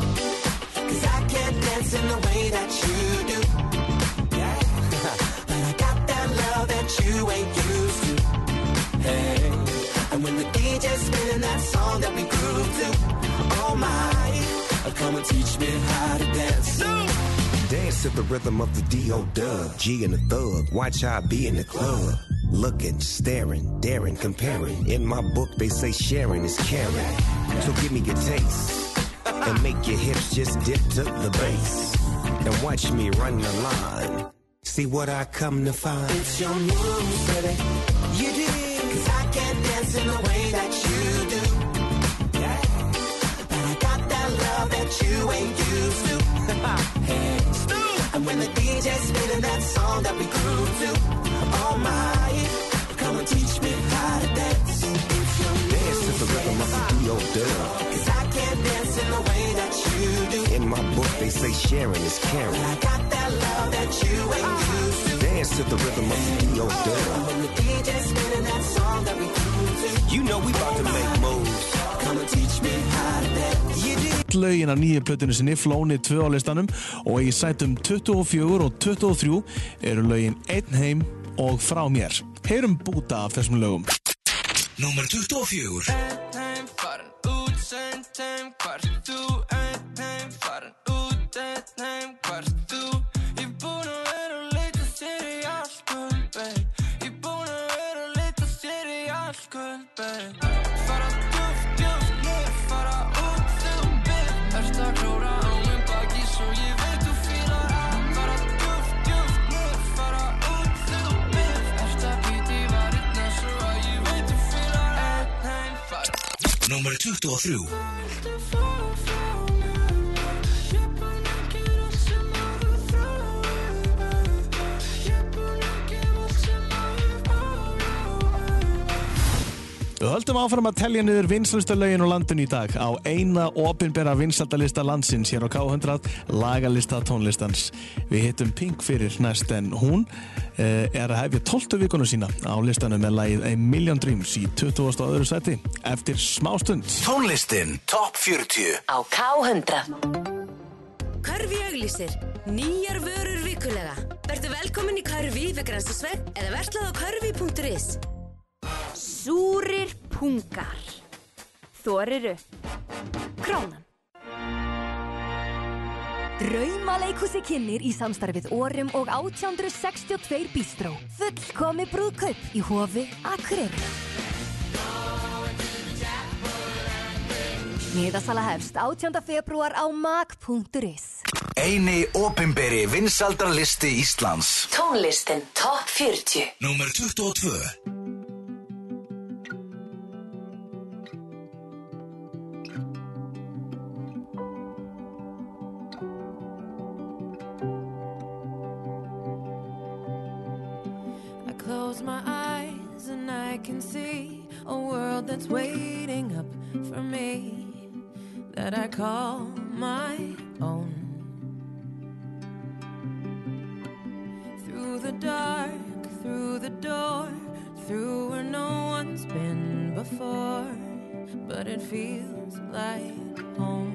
'cause I can't dance in the way that you do. Yeah. But I got that love that you ain't used to. Hey, and when the DJ's spinning that song that we grew to, oh my, come and teach me how to dance. Dance to the rhythm of the D.O.Dub, G and the Thug. Watch how I be in the club. Looking, staring, daring, comparing. In my book they say sharing is caring. So give me your taste and make your hips just dip to the bass. And watch me run the line. See what I come to find. It's your moves, baby. You dig? 'Cause I can't dance in the way that you do. Yeah. But I got that love that you ain't used to. Hey, and when the DJ's spinning that song that we grew to, oh my, come and teach me how to dance. It's your dance to the rhythm of the D.O.Dub. 'Cause I can't dance in the way that you do. In my book they say sharing is caring. I got that love that you ain't used to. Dance to the rhythm of the D.O.Dub. When the DJ's spinning that song that we grew to, you know we about to make moves. Come and teach me how to dance. You do. Lögin af nýju plötunni sinni Flóni 2 á listanum og í sætum 24 og 23 eru lögin Einn heim og Frá mér. Heyrum búta af þessum lögum. Númer 24. Einn heim, farin út, seint heim, hvert þú? Einn heim, farin út, einn heim, hvert þú? Ég búin að vera að leita sér í allt kvöld, babe. Ég búin að vera að leita sér í allt kvöld, babe. Fara djúpt, djúpt niður, fara út þegar þú byrð. Ertu að klóra á minn baki svo ég veit þú fílar að. Fara djúpt, djúpt niður, fara út þegar þú byrð. Ertu að býta í varirna svo að ég veit þú fílar einn heim, farin. Númer 23. Við höldum áfram að telja niður vinsælustu lögin á landinu í dag á eina opinbera vinsældalista landsins hér á K100 lagalista tónlistans. Við hittum Pink fyrir næst en hún er að hefja 12. vikuna sína á listanum með lagið A Million Dreams í 20. og öðru sæti eftir smástund. Tónlistin Top 40 á K100. Körfi auglýsir nýjar vörur vikulega. Vertu velkomin í Körfi við Grensásveg eða verslað á körfi.is. Súrir pungar. Þoriru. Krónan. Draumaleikhúsi kynnir í samstarfið Orum og 1862 Bistró. Fullkomi brúðkaup í Hofi Akureyri. Miðasala hefst 18. febrúar á mag.is. Eini opinberi vinsældarlisti Íslands. Tónlistin Top 40. Númer 22. close my eyes and I can see a world that's waiting up for me, that I call my own. Through the dark, through the door, through where no one's been before, but it feels like home.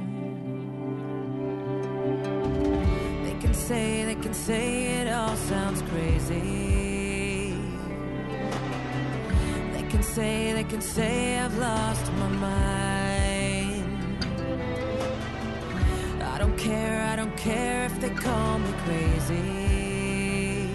They can say it all sounds crazy. They can say I've lost my mind. I don't care if they call me crazy.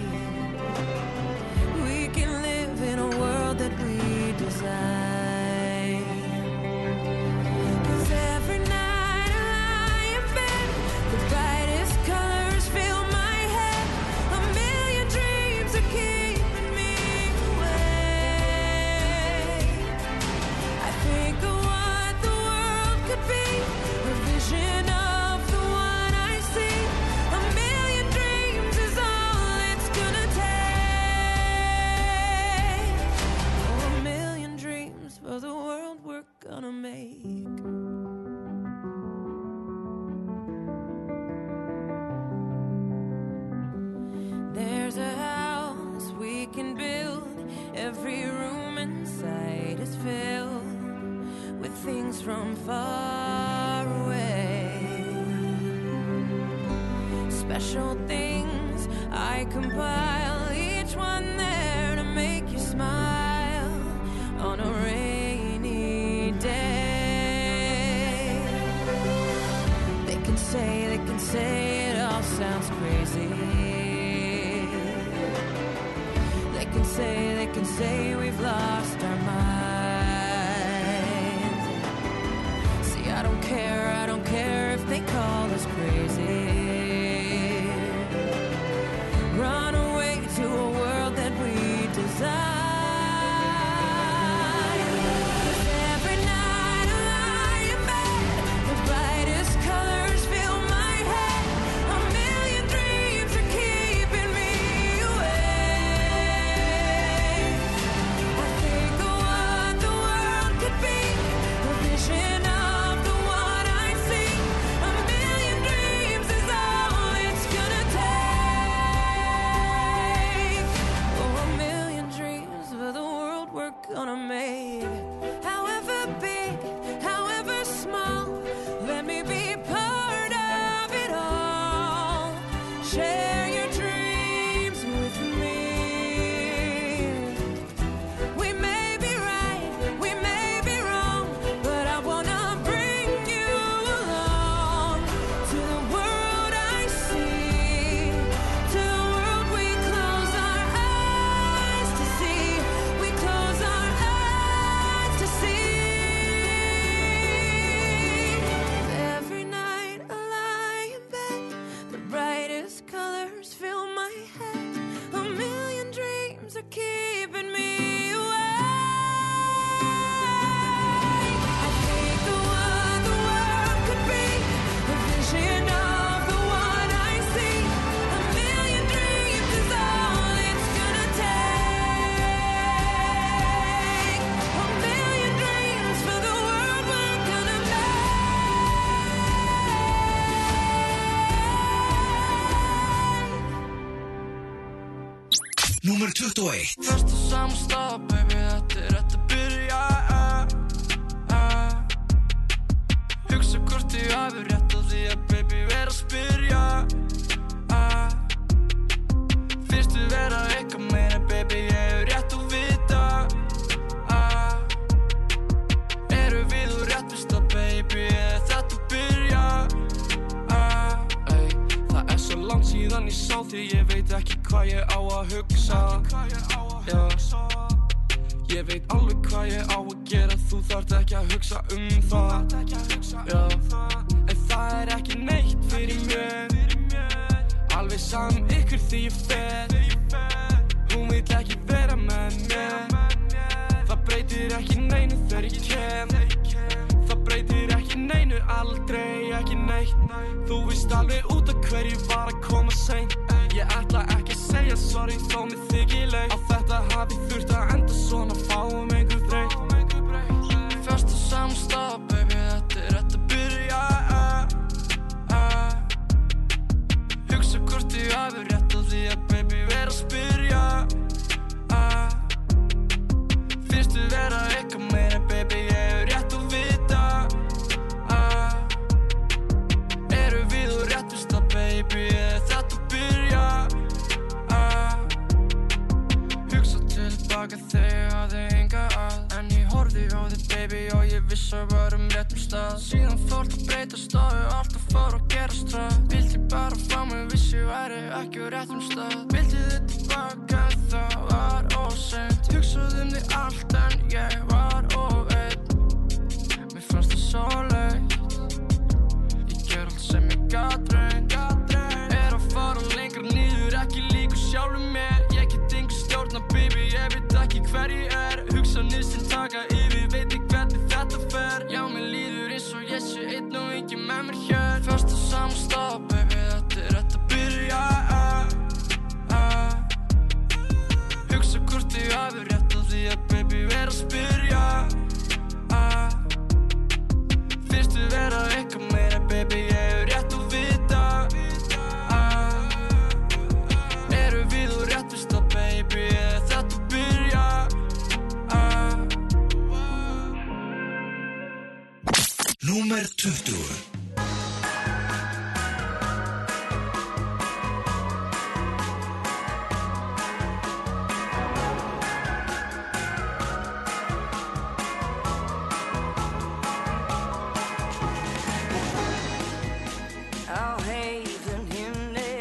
We can live in a world that we design. 'Cause every night I lie in bed, the brightest colors fill my head. A million dreams are keeping me awake. I think of what the world could be, a vision of the one I see. A million dreams is all it's gonna take. Oh, a million dreams for the world we're gonna make. There's a house we can build. Every room inside is filled with things from far away. Special things I compile, each one there to make you smile on a rainy day. They can say it all sounds crazy. They can say we've lost our minds. See, I don't care if they call us crazy. Run away to a world that we design. 'Cause every night I lie in bed, the brightest colors fill my head. A million dreams are keeping me awake. I think of what the world could be, a vision of the one I see. A million dreams is all it's gonna take. Oh, a million dreams for the world we're gonna make. However big, however small, let me be part of it all. Share your dreams with me. We may be right, we may be wrong, but I wanna bring you along to the world I see, to the world we close our eyes to see. We close our eyes to see. Every night I lie in bed, the brightest colors fill my head. A million dreams are keeping me awake. I think of what the world could be, a vision of the one I see. A million dreams is all it's gonna take. A million dreams for the world we're gonna Númer 21. Först á sama stað, baby, þetta er rétt að byrja. Hugsa hvort ég hafi rétt á því að, baby, vera að spyrja. Finnst þú vera eitthvað meira, baby, ég hef rétt að vita. Eru við úr réttvísta, baby, eða þetta að byrja? Það er svo langt síðan ég sá þig, ég veit ekki hvað ég á að hugsa. Ég veit alveg hvað ég á að gera, þú þarft ekki að hugsa það. En það er ekki neitt fyrir mér, alveg saman ykkur því ég fer. Hún vill ekki vera með mér, það breytir ekki neinu þegar ég kem. Það breytir ekki neinu, aldrei ekki neitt. Þú veist alveg út af hverju var að koma seint. Ég ætla ekki að segja sorry þó mér þykir leið. Á þetta hafi þurft að enda svona, fáum einhver breytt. Föst á sama stað, baby, þetta er rétt að byrja. Hugsa hvort ég hafi rétt á því að baby vera að spyrja. Finnst við vera eitthvað meira, baby, ég hef rétt að vita. Eru við á réttu stað, baby, eða þetta að byrja. Hugsa tilbaka þegar hafði enga að, en ég horfði á þig, baby, og ég vissi að varum réttum stað. Síðan fórt að breyta staðu, alltaf fór að gerast ræð. Vildi bara frá mig, vissi ég væri ekki á réttum stað. Vildi þig tilbaka, það var of seint. Hugsaði þig allt en ég var of einn. Mér fannst það svo leitt. Ég ger allt sem ég gat reynt. Er að fara lengra niður, ekki líka sjálfum mér. Ég get engu stjórna, baby, ég veit ekki hver ég er. Hugsanir sem taka yfir, veit ekki hvernig þetta fer. Já, mér líður eins og ég sé einn og enginn með mér hér. Föst á sama stað, baby, þetta er rétt að byrja. Hugsa hvort ég hafi rétt á því að baby vera að spyrja. Finnst við vera eitthvað meira, baby, ég hef rétt að vita. Eru við á réttu stað, baby, eða þetta að byrja. Númer 20. Á heiðum himni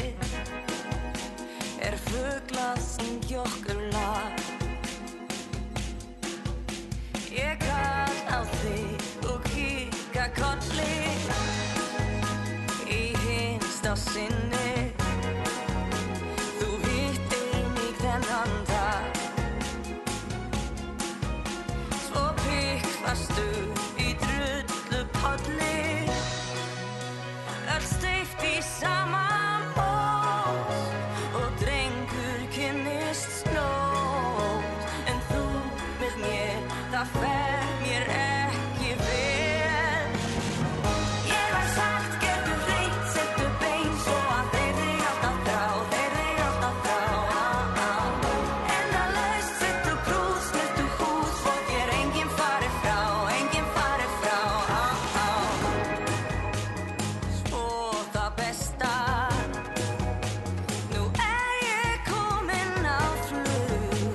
er fugl að syngja okkur lag. Ég kalla á þig og kikka kolli í hinsta sinni. Þú hittir mig þennan dag. Svo pikkvastu í drullupolli, öll steypt í sama mót og drengur kynnist snót. En þú með mér, það fer mér ekki vel. Ég var sagt, gerðu hreint, settu bein svo að þeir þig alltaf þrá, þeir þig alltaf þrá. Endalaust settu krúð, snirtu húð, svo þér enginn fari frá, enginn fari frá. Svo það besta, nú er ég komin á flug,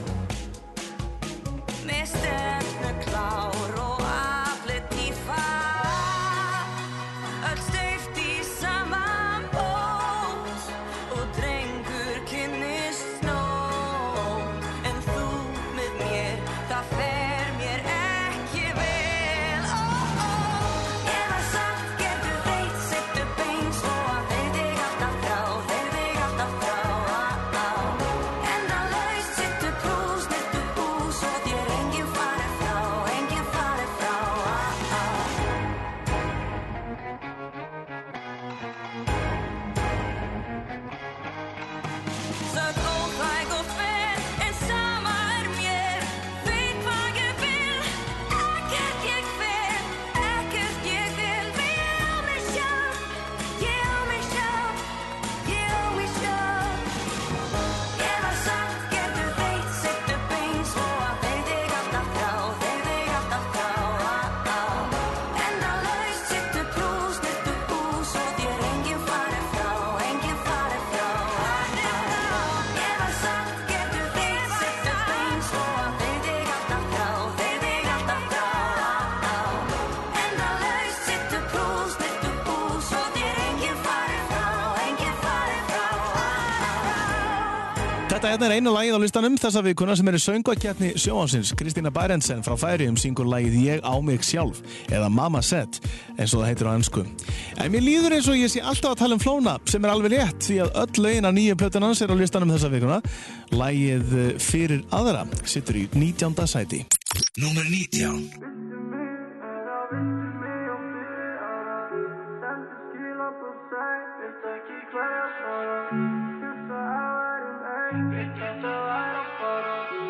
með stefnu klár og aflit í far. Öll steypt í sama mót og drengur kynnist snót. En þú með mér, það fer mér ekki vel. Ég var sagt, gerðu hreint, settu bein svo að þeir þig alltaf þrá, þeir þig alltaf þrá. Endalaust settu krúð, snirtu húð, svo þér enginn fari frá, enginn fari frá. Sögð óhæg og fer, en sama er mér. Veit hvað ég vil, ekkert ég fel, ekkert ég vil. Ég á mig sjálf, ég á mig sjálf, ég á mig sjálf. Ég var sagt, gerðu hreint, settu bein svo að þeir þig alltaf þrá, þeir þig alltaf þrá. Endalaust settu krúð, snirtu húð, svo þér enginn fari frá, enginn fari frá. Ég var sagt, gerðu hreint, settu bein svo að þeir þig alltaf þrá, þeir þig alltaf þrá. Endalaust settu krúð, snirtu húð, svo þér enginn fari frá, enginn fari frá. Þetta hérna er einu lagið á listanum þessa vikuna sem er í söngvakeppni sjónvarpsins. Kristína Bærentsen frá Færeyjum syngur lagið Ég á mig sjálf eða Mama Said eins og það heitir á ensku. En mér líður eins og ég sé alltaf að tala um Flóna sem er alveg rétt því að öll lögin af nýju plötuna hans er á listanum þessa vikuna. Lagið Fyrir aðra situr í 19. sæti. Númer 19. Veit ekki hverja svara, hugsa að væri ein, veit þetta væri að fara.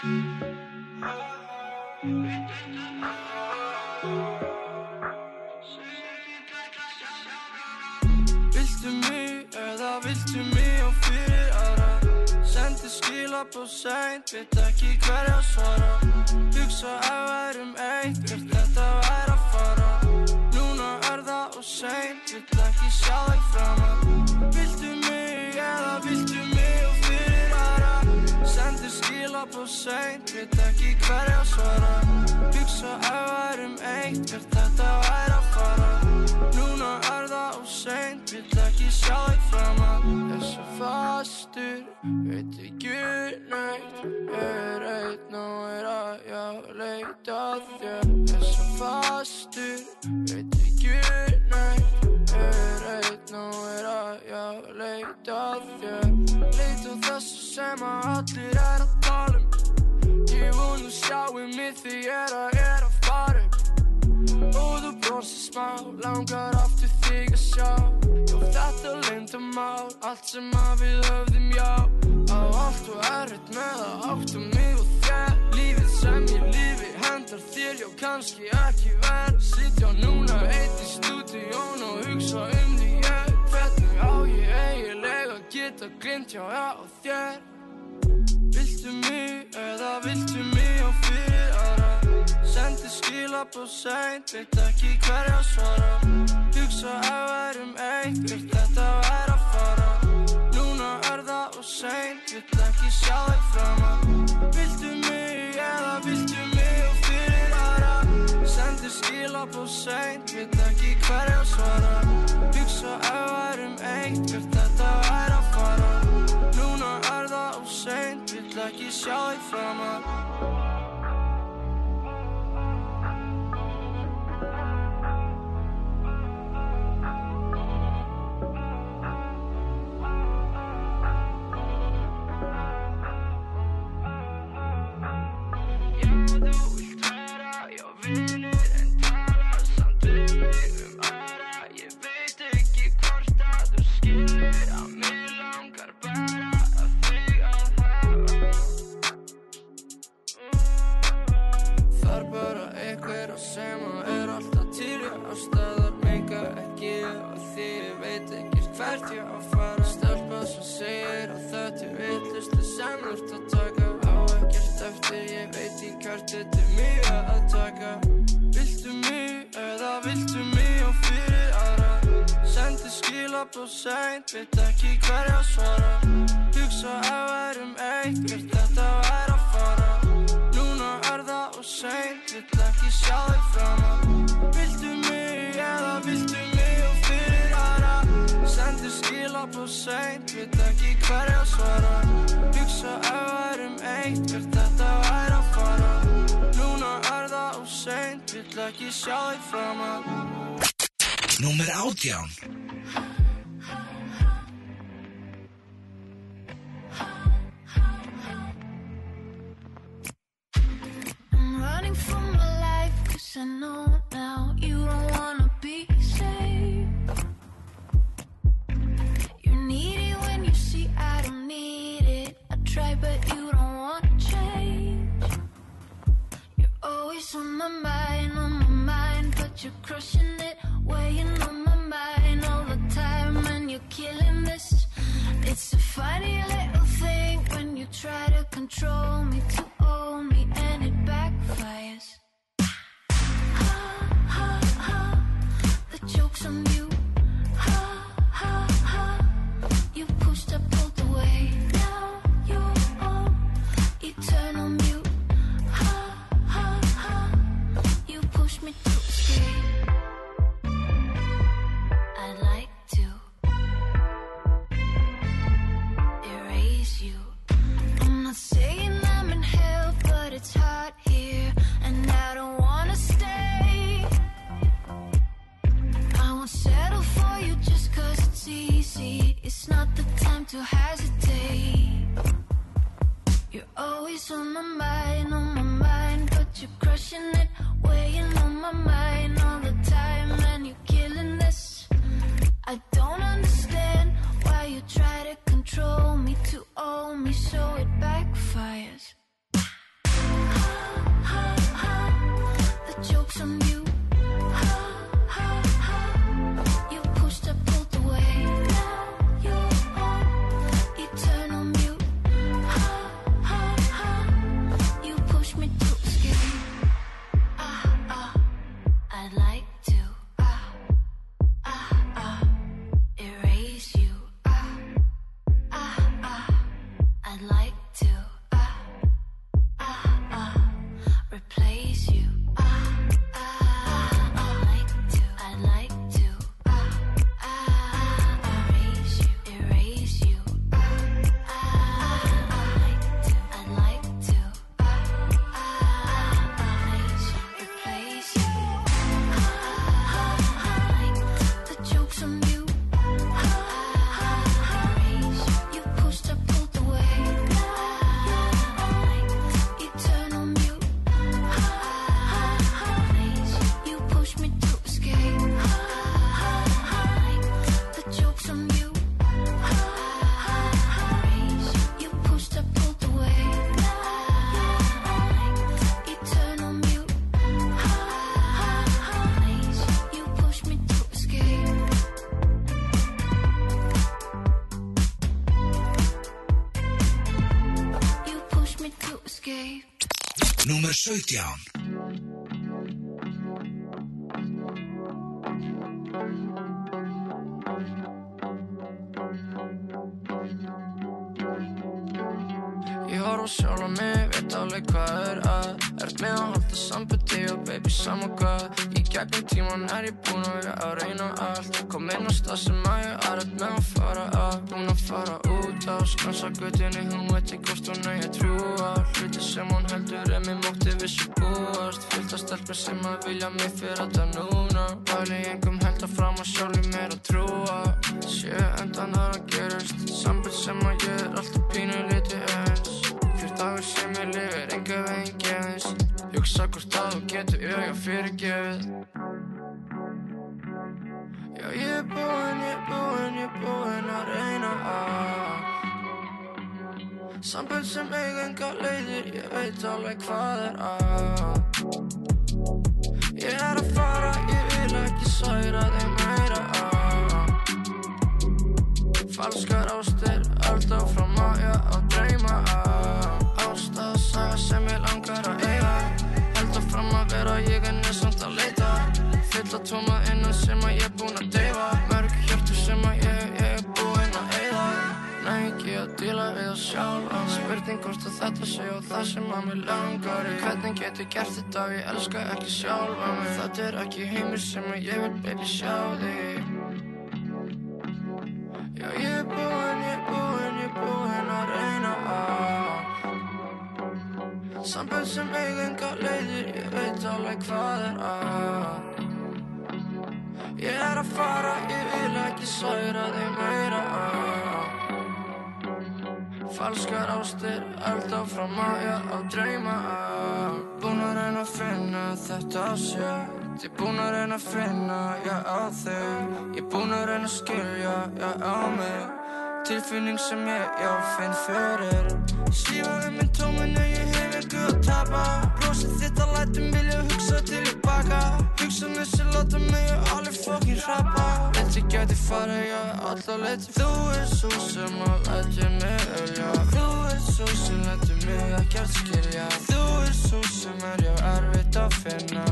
Viltu mig eða viltu mig á fyrir aðra? Sendi skilabóð seint, veit ekki hverja svara. Hugsa ef værum eitt, hvert þetta væri að fara. Núna það og seint, vill ekki sjá þig framan. Viltu mig eða viltu mig á fyrir aðra? Sendi skilabóð seint, veit ekki hverja svara. Hugsa ef værum eitt, hvert þetta væri að fara. Núna það og seint, vill ekki sjá þig framan. Svo fastur, veit ekki neitt. Einn og að leita að þér. Svo fastur, veit ekki neitt. Einn og að leita að þér. Leita á þessu sem að allir að tala Ég vonu sjáum mig þegar að fara Og þú brosir smá, langar aftur þig að sjá Og þetta leyndarmál, allt sem að við höfðum já Á allt og erfitt með að átta mig og þér Lífið sem ég lifi, hendar þér, já kannski ekki vel Sitja núna eitt í stúdíón og hugsa því ég Hvernig á ég eiginlega geta gleymt já á þér Viltu mig eða viltu mig á fyrir aðra Sendi skilabóð seint, veit ekki hverja svara Hugsa ef værum eitt, hvert þetta væri að fara Núna það og seint, vill ekki sjá þig framan Viltu mig eða viltu mig á fyrir aðra Sendi skilabóð seint, veit ekki hverja svara Hugsa ef værum eitt, hvert þetta væri að fara Núna það og seint, vill ekki sjá þig framan Veit ekki hverja svara Hugsa ef værum eitt Hvert þetta væri að fara Núna það og seint Vill ekki sjá þig framan Viltu mig eða viltu mig á fyrir aðra Sendi skilabóð seint Veit ekki hverja svara Hugsa ef værum eitt Hvert þetta væri að fara Núna það og seint Vill ekki sjá þig framan Númer 18 Running for my life, 'cause I know now you don't wanna be safe. You need it when you see I don't need it. I try, but you don't wanna change. You're always on my mind, but you're crushing it, weighing on my mind all the time, and you're killing this. It's a funny little thing when you try to control me, to own me, and it backfires. Ha, ha, ha, the joke's on you. Ha, ha, ha, you pushed, I pulled away. Now you're on eternal mute. Ha, ha, ha, you pushed me to escape. I'd like to erase you. I'm not saying I'm in hell, but it's hot here, and I don't wanna stay. I won't settle for you just 'cause it's easy. It's not the time to hesitate. You're always on my mind, but you're crushing it, weighing on my mind all the time, and you're killing this. I don't understand why you try to control me, to own me, so it backfires. Númer 17. Ég horf á sjálfa mig, veit alveg hvað að Ert með að halda sambandi og baby sama hvað Í gegnum tíman ég búin að vera að reyna allt Kom inn á stað sem ég rætt með að fara að Búin að fara út á skansa götunni Hún veit ekki hvort hún eigi að trúa Hluti sem hún heldur mig mátti vissu búast Fullt af stelpur sem að vilja mig fyrir þetta núna Væli engum held að fram að sjálf mér að trúa Sjö endan að gerast Samband sem að ég alltaf pínu liti eins Hver dagur sem ég lifir, enga veginn gefins Hugsa hvort að þú getur auga fyrirgefið Já, ég búinn að reyna að Sambönd sem eiga enga leiðir, ég veit alveg hvað að Ég að fara, ég vil ekki særa þig meira að Falskar ástir, alltaf fram að dreyma Ástæða saga sem ég langar að eiga Held að fram að vera ég samt að leita Fylla tóma innan sem að ég búinn að deyfa Mörg hjörtur sem að ég búinn að eyða Nei, ekki að díla við að sjálfa mig Spurning hvort að þetta sé og það sem að mig langar Hvernig get ég gert þetta ef ég elska ekki sjálfa mig Þetta ekki heimur sem að ég vil baby sjá þig Já, ég búinn að reyna að Sambönd sem eiga enga leiðir, ég veit alveg hvað að Ég að fara, ég vil ekki særa þig meira að Falskar ástir, alltaf fram að dreyma að Búinn að reyna að finna þetta sér Ég búinn að reyna að finna, á þig Ég búinn að reyna að skilja, á mig Tilfinning sem ég, finn fyrir Svífa minn tóminu, ég hef engu að tapa Brosið þitt að lætum vilja hugsa til ég baka Hugsa mig sem láta mig alveg fucking hrappa Veit ég gæti farið, alla leið Þú svo sem að læti mig ölja Þú svo sem læti mig ekkert skilja Þú svo sem erfitt að finna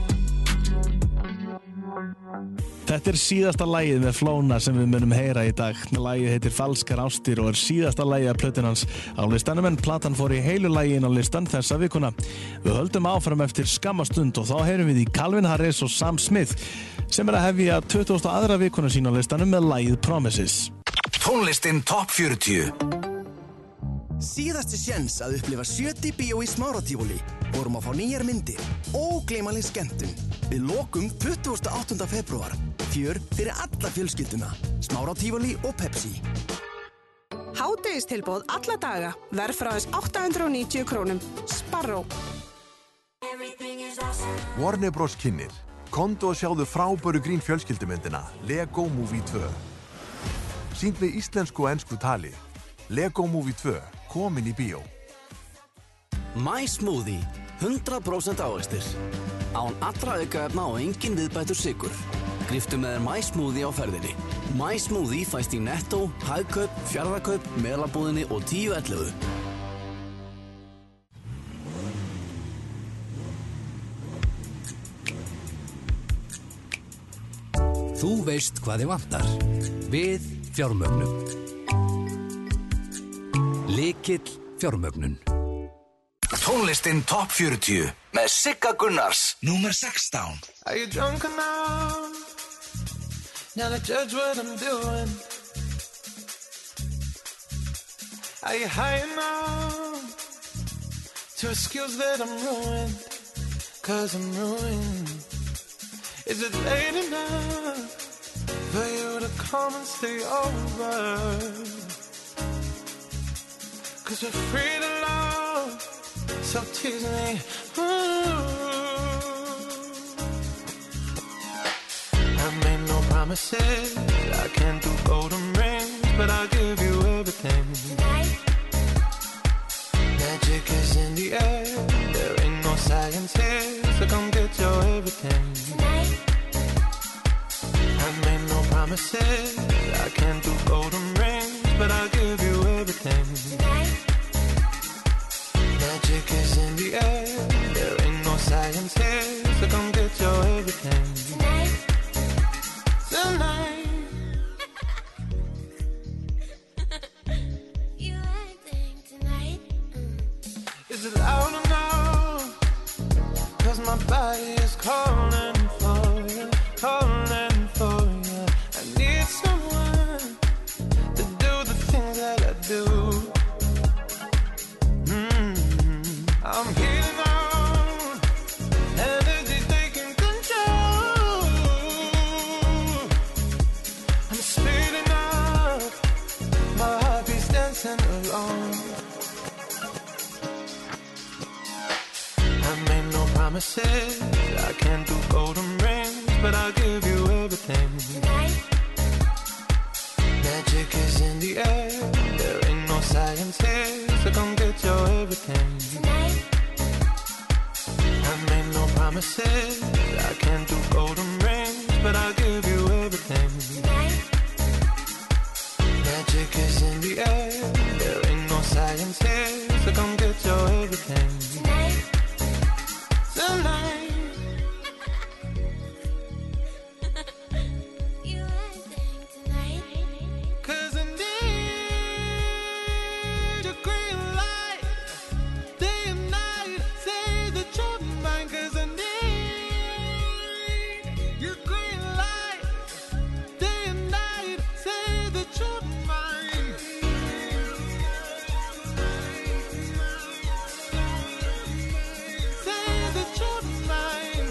Þetta síðasta lagið með Flóna sem við munum heyra í dag. Lagið heitir Falskar ástir og síðasta lagið af plötun hans á listanum en platan fór í heilu lagi inn á listan þessa vikuna. Við höldum áfram eftir skamma stund og þá heyrum við í Calvin Harris og Sam Smith sem að hefja 22. vikuna sín á listanum með lagið Promises. Tónlistin Top 40. Síðasti séns að upplifa 70 bíó í Smáratífóli. Vorum að fá nýjar myndir. Ógleymanleg skemmtun. Við lokum 28. febrúar. Fjör fyrir alla fjölskylduna. Smáratífóli og Pepsi. Hádegistilboð alla daga. Verð frá þess 890 krónum. Sparrow. Warner Bros. Kynnir. Komdu og sjáðu frábæru grín fjölskyldumyndina Lego Movie 2. Sýnd með íslensku og ensku tali. Lego Movie 2. Komin í bíó. My Smoothie. 100% ávextir. Án allra aukaefna og engin viðbættur sykur. Griftu með þér My Smoothie á ferðinni. My Smoothie fæst í Netto, Hagkaup, Fjarðarkaup, Melabúðinni og 1011. Þú veist hvað þig vantar. Við fjármögnun. Lykill fjármögnun. Tónlistin Top 40 með Sigga Gunnars, númer 16. Are you drunk enough now to judge what I'm doing? Are you high enough to excuse that I'm ruined? 'Cause I'm ruined. Is it late enough for you to come and stay over? 'Cause we're free to love, so tease me. I made no promises, I can't do golden rings, but I'll give you everything. Magic is in the air, there ain't no science here, so come get your everything. I made no promises, I can't do golden rings, but I'll give you everything. Magic is in the air, get your everything. Tonight. You acting tonight. Is it loud enough? 'Cause my body is calling for you, calling for you. I need someone to do the things that I do. I'm healing on, energy taking control. I'm speeding up, my heartbeat's dancing alone. I made no promises, I can't do golden rings, but I'll give you everything. Tonight. Magic is in the air, there ain't no science here, so come get your everything. Tonight. I made no promises, I can't do golden rings, but I'll give you everything. Tonight. Magic is in the air, there ain't no science here, so come get your everything. Tonight. Tonight. You acting tonight. 'Cause I need your green light, day and night, say that you're mine. 'Cause I need your green light, day and night, say that you're mine. Say that you're mine.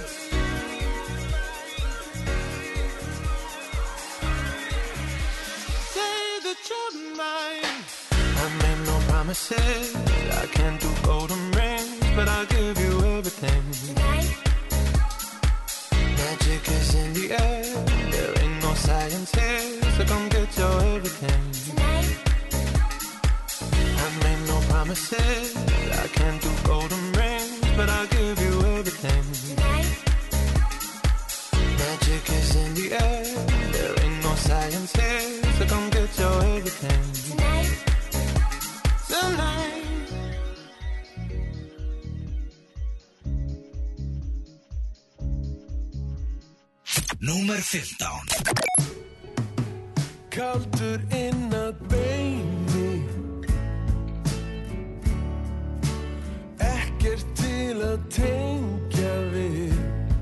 Say that you're mine. I made no promises, I can't do golden rings, but I'll give you everything. Tonight. Magic is in the air, there ain't no science here, so come get your everything. Tonight. I made no promises, I can't do golden rings, but I'll give you everything. Tonight. Magic is in the air, there ain't no science here, so come get your everything. Tonight. Tonight. Númer 15. Kaldur inn að beini, ekkert til að tengja við,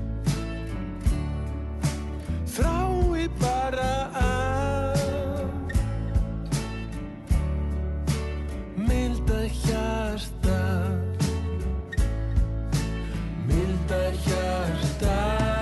þrái bara að milda hjarta, milda hjarta.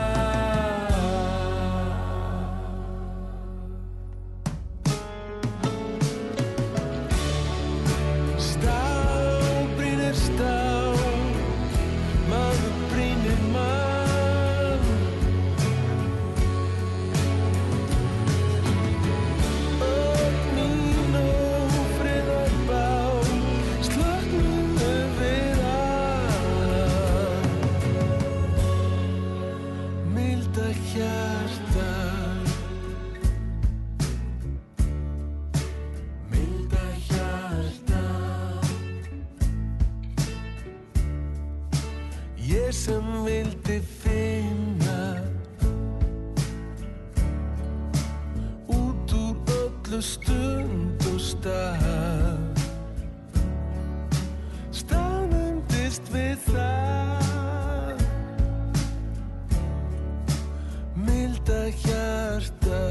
Ég sem vildi finna út úr öllu stund og stað, staðnumdist við það milda hjarta.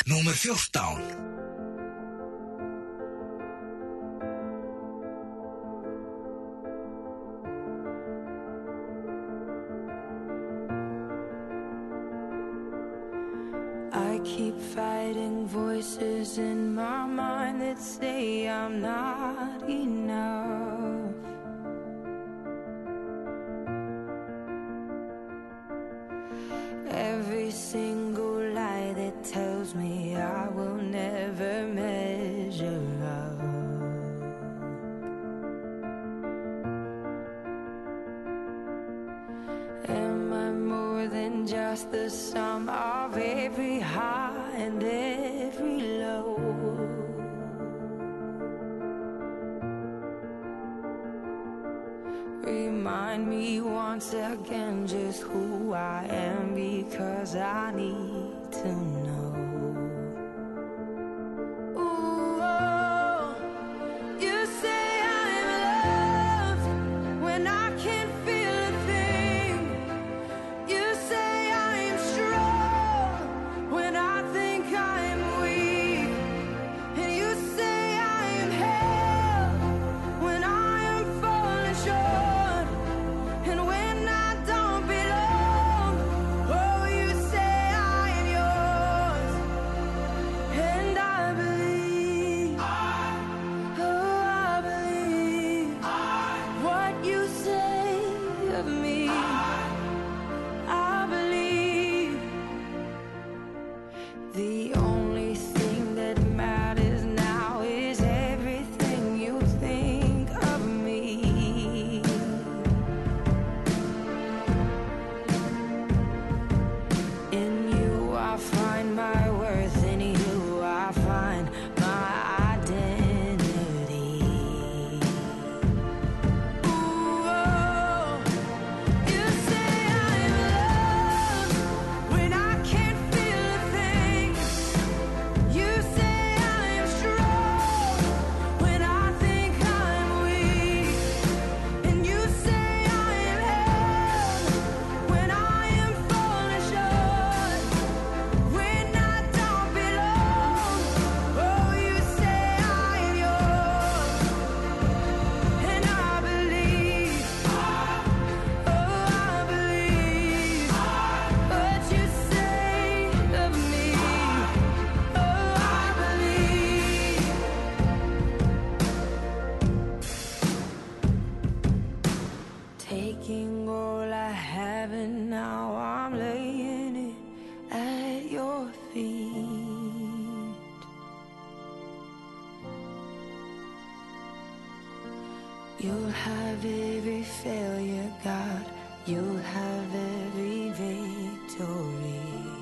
Númer 14. I keep fighting voices in my mind that say I'm not enough. Every single lie that tells me I will never measure up. Am I more than just the sum of every high and every low? Remind me once again just who I am, because I need to know. Ooh, oh, you say I'm loved when I can't feel a thing. You say I'm strong when I think I'm weak. And you say I'm held when I am falling short. And when I don't belong, oh, you say I am yours. And I believe, oh, I believe what you say of me. I believe the only thing that matters now is everything you think of me. In you I find my worth, in you I find my identity. Ooh, oh, you say I'm loved when I can't feel a thing. You say I'm strong when I think I'm weak. And you say I am held when I am falling short. When I don't belong, oh, you say I am yours. And I believe, oh, I believe what you say of me. Oh, I believe. Taking all I have and now I'm laying it at your feet. You'll have every failure, God. You'll have every victory.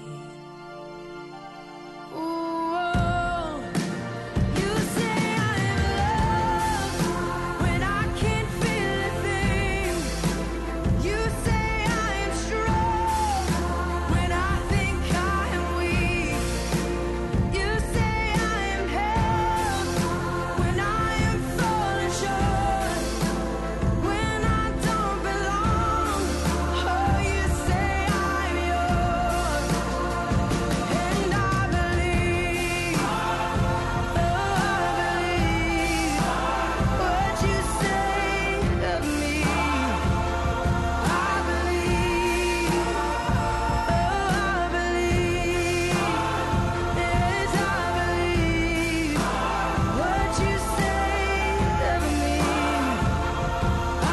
Ooh, oh, you say I'm loved when I can't feel a thing. You say I am strong when I think I am weak. You say I am held when I am falling short. When I don't belong, oh, you say I'm yours. And I believe, oh, I believe what you say of me. I believe, oh, I believe, yes, I believe what you say of me. I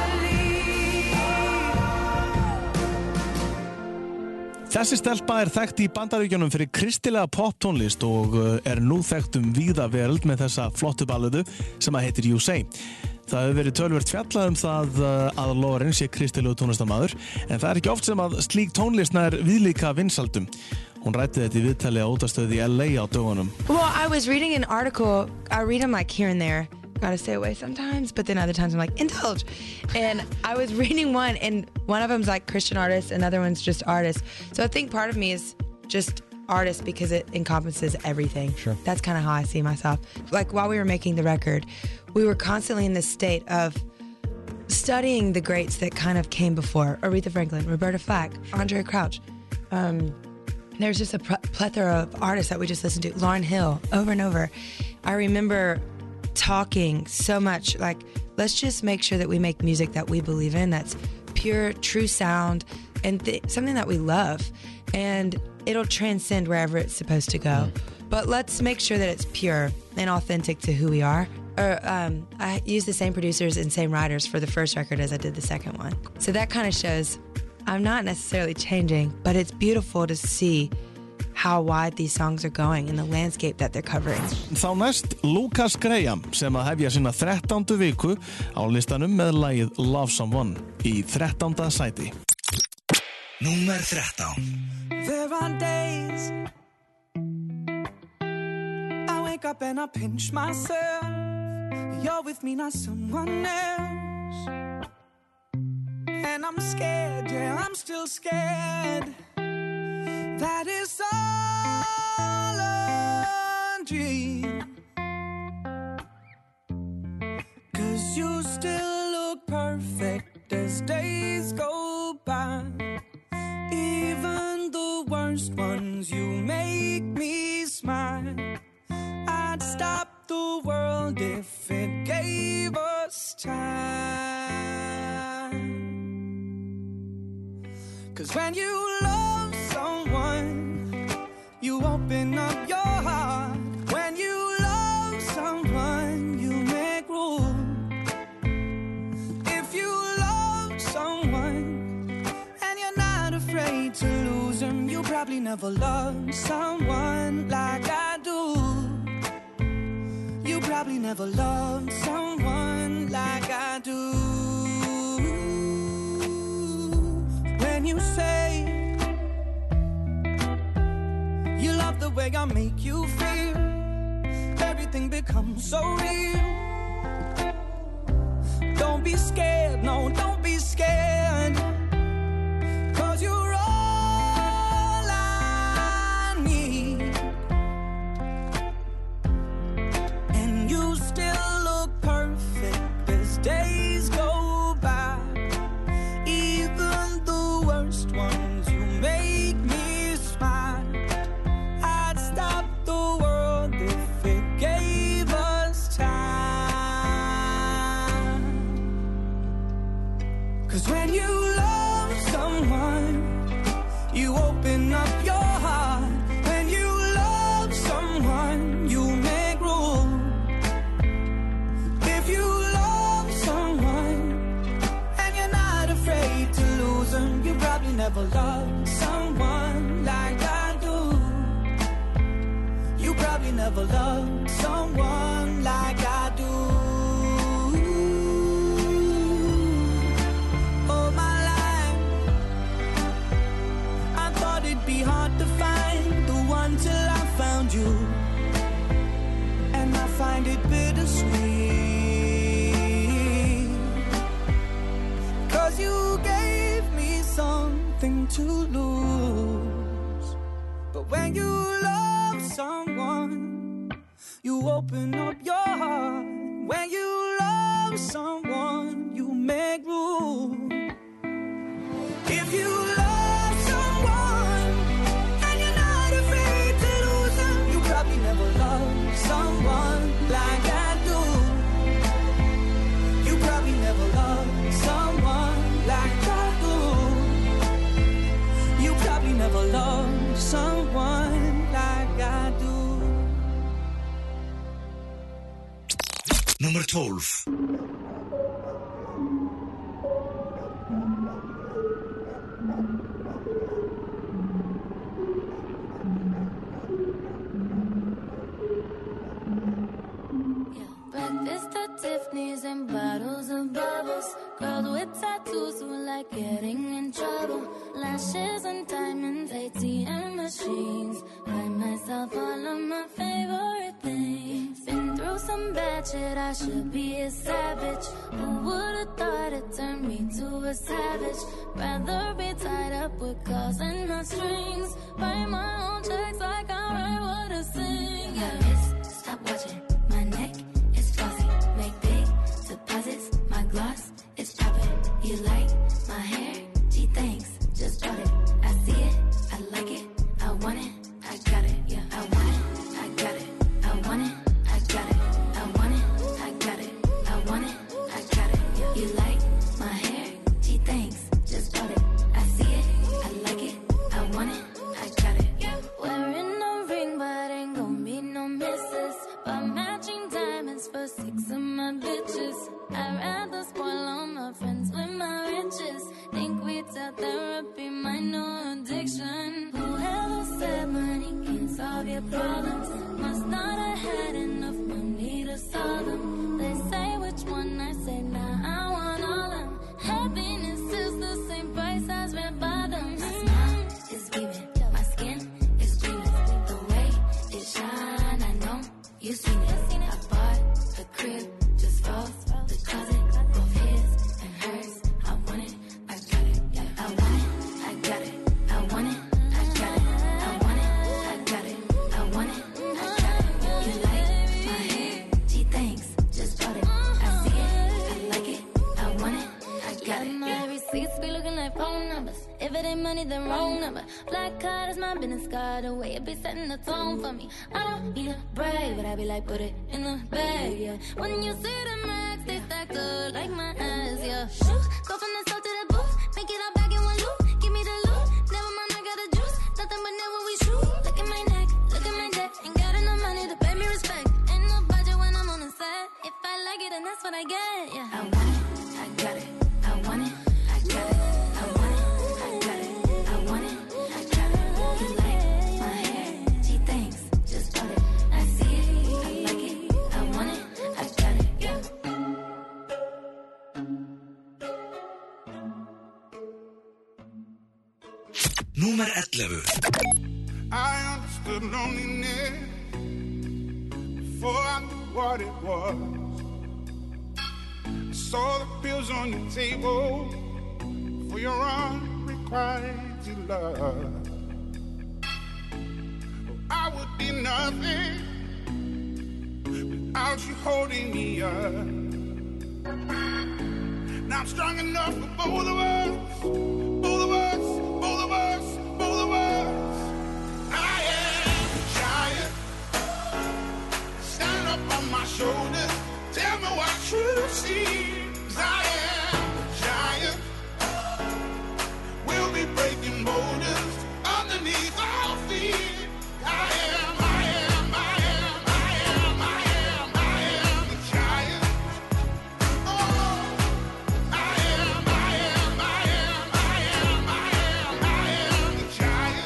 believe. Þessi stelpa er þekkt í Bandaríkjunum fyrir kristilega poptónlist og er nú þekkt víða veröld með þessa flottu ballöðu sem að heitir You Say. Það hefur verið töluvert fjallað það að Lauren sé kristilegu tónlistarmaður, en það er ekki oft sem að slík tónlist nær viðlíka vinsældum. Hún ræddi þetta í viðtali á útvarpsstöð í LA á dögunum. Well, I was reading an article. I read them like here and there. Gotta stay away sometimes, but then other times I'm like, indulge. And I was reading one, and one of them's like Christian artists, another one's just artists. So I think part of me is just artist because it encompasses everything. Sure. That's kind of how I see myself. Like while we were making the record, we were constantly in this state of studying the greats that kind of came before. Aretha Franklin, Roberta Flack, Andre Crouch, there's just a plethora of artists that we just listened to. Lauryn Hill, over and over. I remember talking so much, like, let's just make sure that we make music that we believe in, that's pure, true sound, and something that we love. And it'll transcend wherever it's supposed to go. But let's make sure that it's pure and authentic to who we are. I used the same producers and same writers for the first record as I did the second one. So that kind of shows I'm not necessarily changing, but it's beautiful to see how wide these songs are going and the landscape that they're covering. Þá næst Lucas Graham sem að hefja sína 13. viku á listanum með lagið Love Someone í 13. sæti. Númer 13. There are days I wake up and I pinch myself. You're with me, not someone else. And I'm scared, yeah, I'm still scared. That is all a dream. 'Cause you still look perfect as days go by. Even the worst ones, you make me smile. I'd stop the world if it gave us time. 'Cause when you love someone, you open up your heart. When you love someone, you make room. If you love someone and you're not afraid to lose them, you probably never loved someone like I do. You probably never loved someone like I do. When you say you love the way I make you feel, everything becomes so real. Don't be scared, no, don't be scared. 'Cause you're all I need. And you still look perfect as days go by. Even the worst ones, you make me smile. I'd stop the world if it gave us time. 'Cause when you love someone, you open up your heart. When you love someone, you make room. If you love someone and you're not afraid to lose them, you probably never loved someone like I do. You probably never loved someone like I do. All my life I thought it'd be hard to find the one till I found you. And I find it bittersweet. 'Cause you gave me something to lose. But when you love someone, you open up your heart. When you love someone, you make room. If you love someone and you're not afraid to lose them, you probably never loved someone like I do. You probably never loved someone like I do. You probably never loved someone like I do. Númer 12. Breakfast at Tiffany's and bottles of bubbles. Girls with tattoos who like getting in trouble. Lashes and diamonds, ATM machines. Buy myself all of my favorite things. Been through some bad shit, I should be a savage. Who would've thought it turned me to a savage? Rather be tied up with calls and not strings. Write my own checks like I write what I sing. Yeah, stop watching my neck. Make big deposits, my gloss is popping. You like my hair? Gee, thanks, just bought it. I see it, I like it, I want solve your problems. Must not have had enough money to solve them. They say which one, I say nah, I want all of them. Happiness is the same price as red bottoms. My smile is beaming, my skin is gleaming. The way it shine, I know you seen it. I bought a crib just for the closet, both his and hers. I want it, I got it. I want it, I got it. I want it, I got it. I want it, I got it. I want it, I got it. You like my hair? Gee, thanks, just bought it. I see it, I like it. I want it, I got it. My receipts be looking like phone numbers. If it ain't money, then wrong number. Black card is my business card. The way it be setting the tone for me. I don't need a brag, but I be like, put it in the bag, yeah. When you see the max, they stack up like my ass, yeah. Shoot, go from the south to the booth. Make it all back in one loop. Give me the loot. Never mind, I got the juice. Nothing but never we shoot. Look at my neck, look at my debt. Ain't got enough money to pay me respect. Ain't no budget when I'm on the set. If I like it, then that's what I get, yeah. I want it, I got it. I want it, I got it. I want it, I got it. I want it, I got it. You like my hair? Gee, thanks, just bought it. I see it, I like it. I want it, I got it, yeah. Númer 11. I understood loneliness before I knew what it was. I saw the pills on your table for your unrequited love. I would be nothing without you holding me up. Now I'm strong enough for both of us, both of us, both of us, both of us. I am a giant. Stand up on my shoulders. Tell me what you see. 'Cause I am a giant. We'll be breaking boulders underneath our feet. I am, I am, I am, I am, I am, I am a giant. Oh, I am, I am, I am, I am, I am, I am a giant.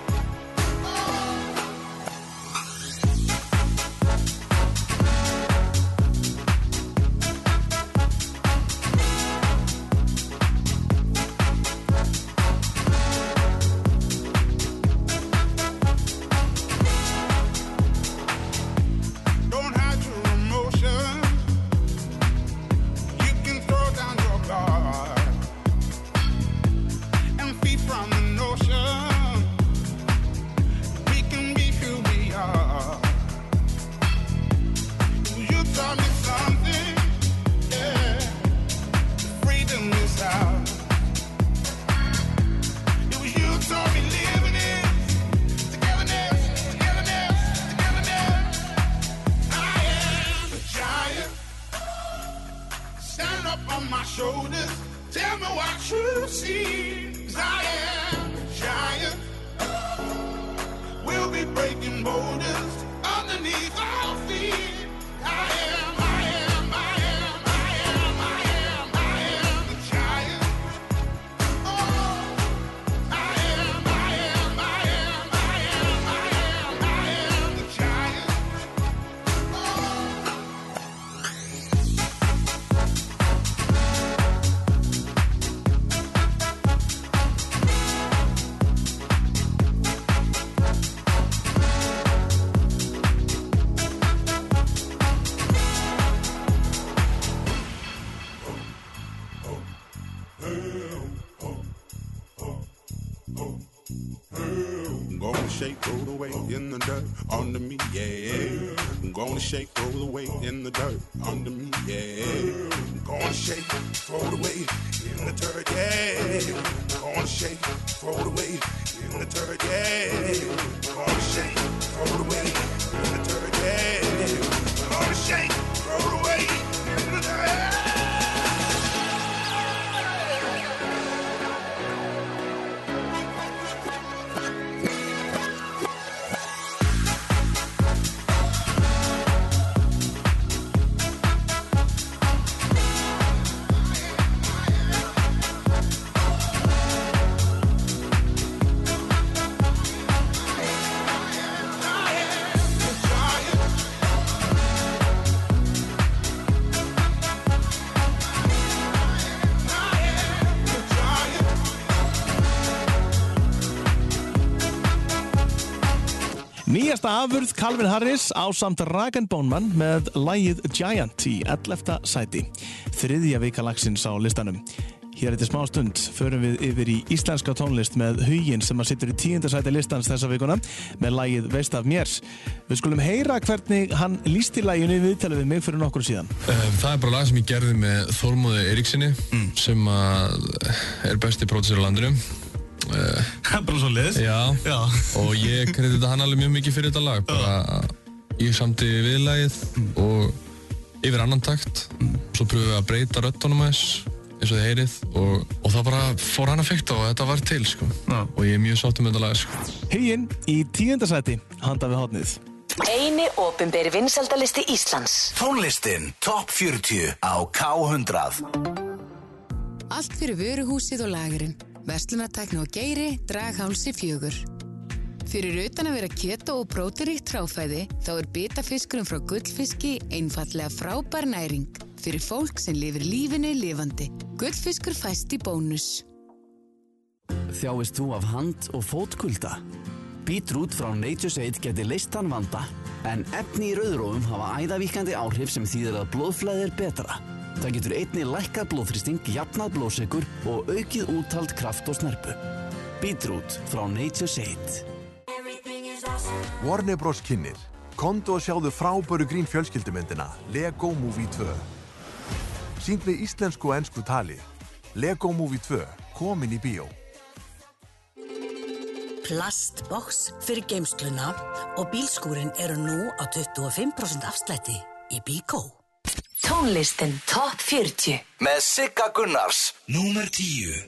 Don't hide your emotions. You can throw down your guard and feed from the notion we can be who we are. You taught me something, yeah. Freedom is out. It was you taught me living it. Togetherness, togetherness, togetherness. I am a giant. Stand up on my shoulders. Tell me what you see. 'Cause I am a giant. We'll be breaking boulders underneath our feet. I am, I am, I am, I am, I am, I am a giant. Oh, I am, I am, I am, I am, I am, I am a giant. Gonna shake, roll the weight in the dirt under me, yeah. Gonna shake, roll the weight in the dirt under me, yeah. Gonna shake, throw the weight in the dirt, yeah. Gonna shake, throw the weight in the dirt, yeah. Gonna shake, throw the weight in the dirt, yeah. Gonna shake, throw the weight in the dirt. I Nýjasta afurð Calvin Harris ásamt Rag & Bone Man með lagið Giant í 11. sæti. Þriðja vika lagsins á listanum. Hér eftir smá stund förum við yfir í íslenska tónlist með Huginn sem situr í 10. sæti listans þessa vikuna með lagið Veist af mér. Við skulum heyra hvernig hann lýsti laginu í viðtali við mig fyrir nokkur síðan. Það bara lag sem ég gerði með Þormóði Eiríksinni sem er besti pródúser á landinu. Bara svo liðs? Já. Og ég kredita hann alveg mjög mikið fyrir þetta lag. Bara ég samti viðlagið og yfir annan takt. Svo pröfum við að breyta röddunum aðeins eins og þið heyrið og það bara fór hann að fekta og þetta var til sko. Og ég er mjög sáttur með þetta lag sko. Huginn í 10. sæti handa við hornið. Eini opinberi vinsældalisti Íslands. Tónlistin Top 40 á K100. Allt fyrir vöruhúsið og lagurinn. Verslunartækni og Geiri, Draghálsi 4. Fyrir utan að vera keto og prótíríkt hráfæði þá er bitafiskurinn frá gullfiski einfallega frábær næring fyrir fólk sem lifir lífinu lifandi. Gullfiskur fæst í bónus. Þjáist þú af hand- og fótkulda? Beetroot frá Nature's Aid geti leyst þann vanda, en efni í rauðrófum hafa æðavíkandi áhrif sem þýðir að blóðflæði er betra. Það getur einnig lækkað blóðþrýsting, jafnað blóðsykur og aukið úthald, kraft og snerpu. Beetroot frá Nature's Aid. Warner Bros. Kynnir. Komdu og sjáðu frábæru grín fjölskyldumyndina Lego Movie 2. Sýnd með íslensku og ensku tali. Lego Movie 2, komin í bíó. Plastbox fyrir geymsluna og bílskúrin eru nú á 25% afslætti í Bíkó. Tónlistin Top 40 með Sigga Gunnars, númer 10.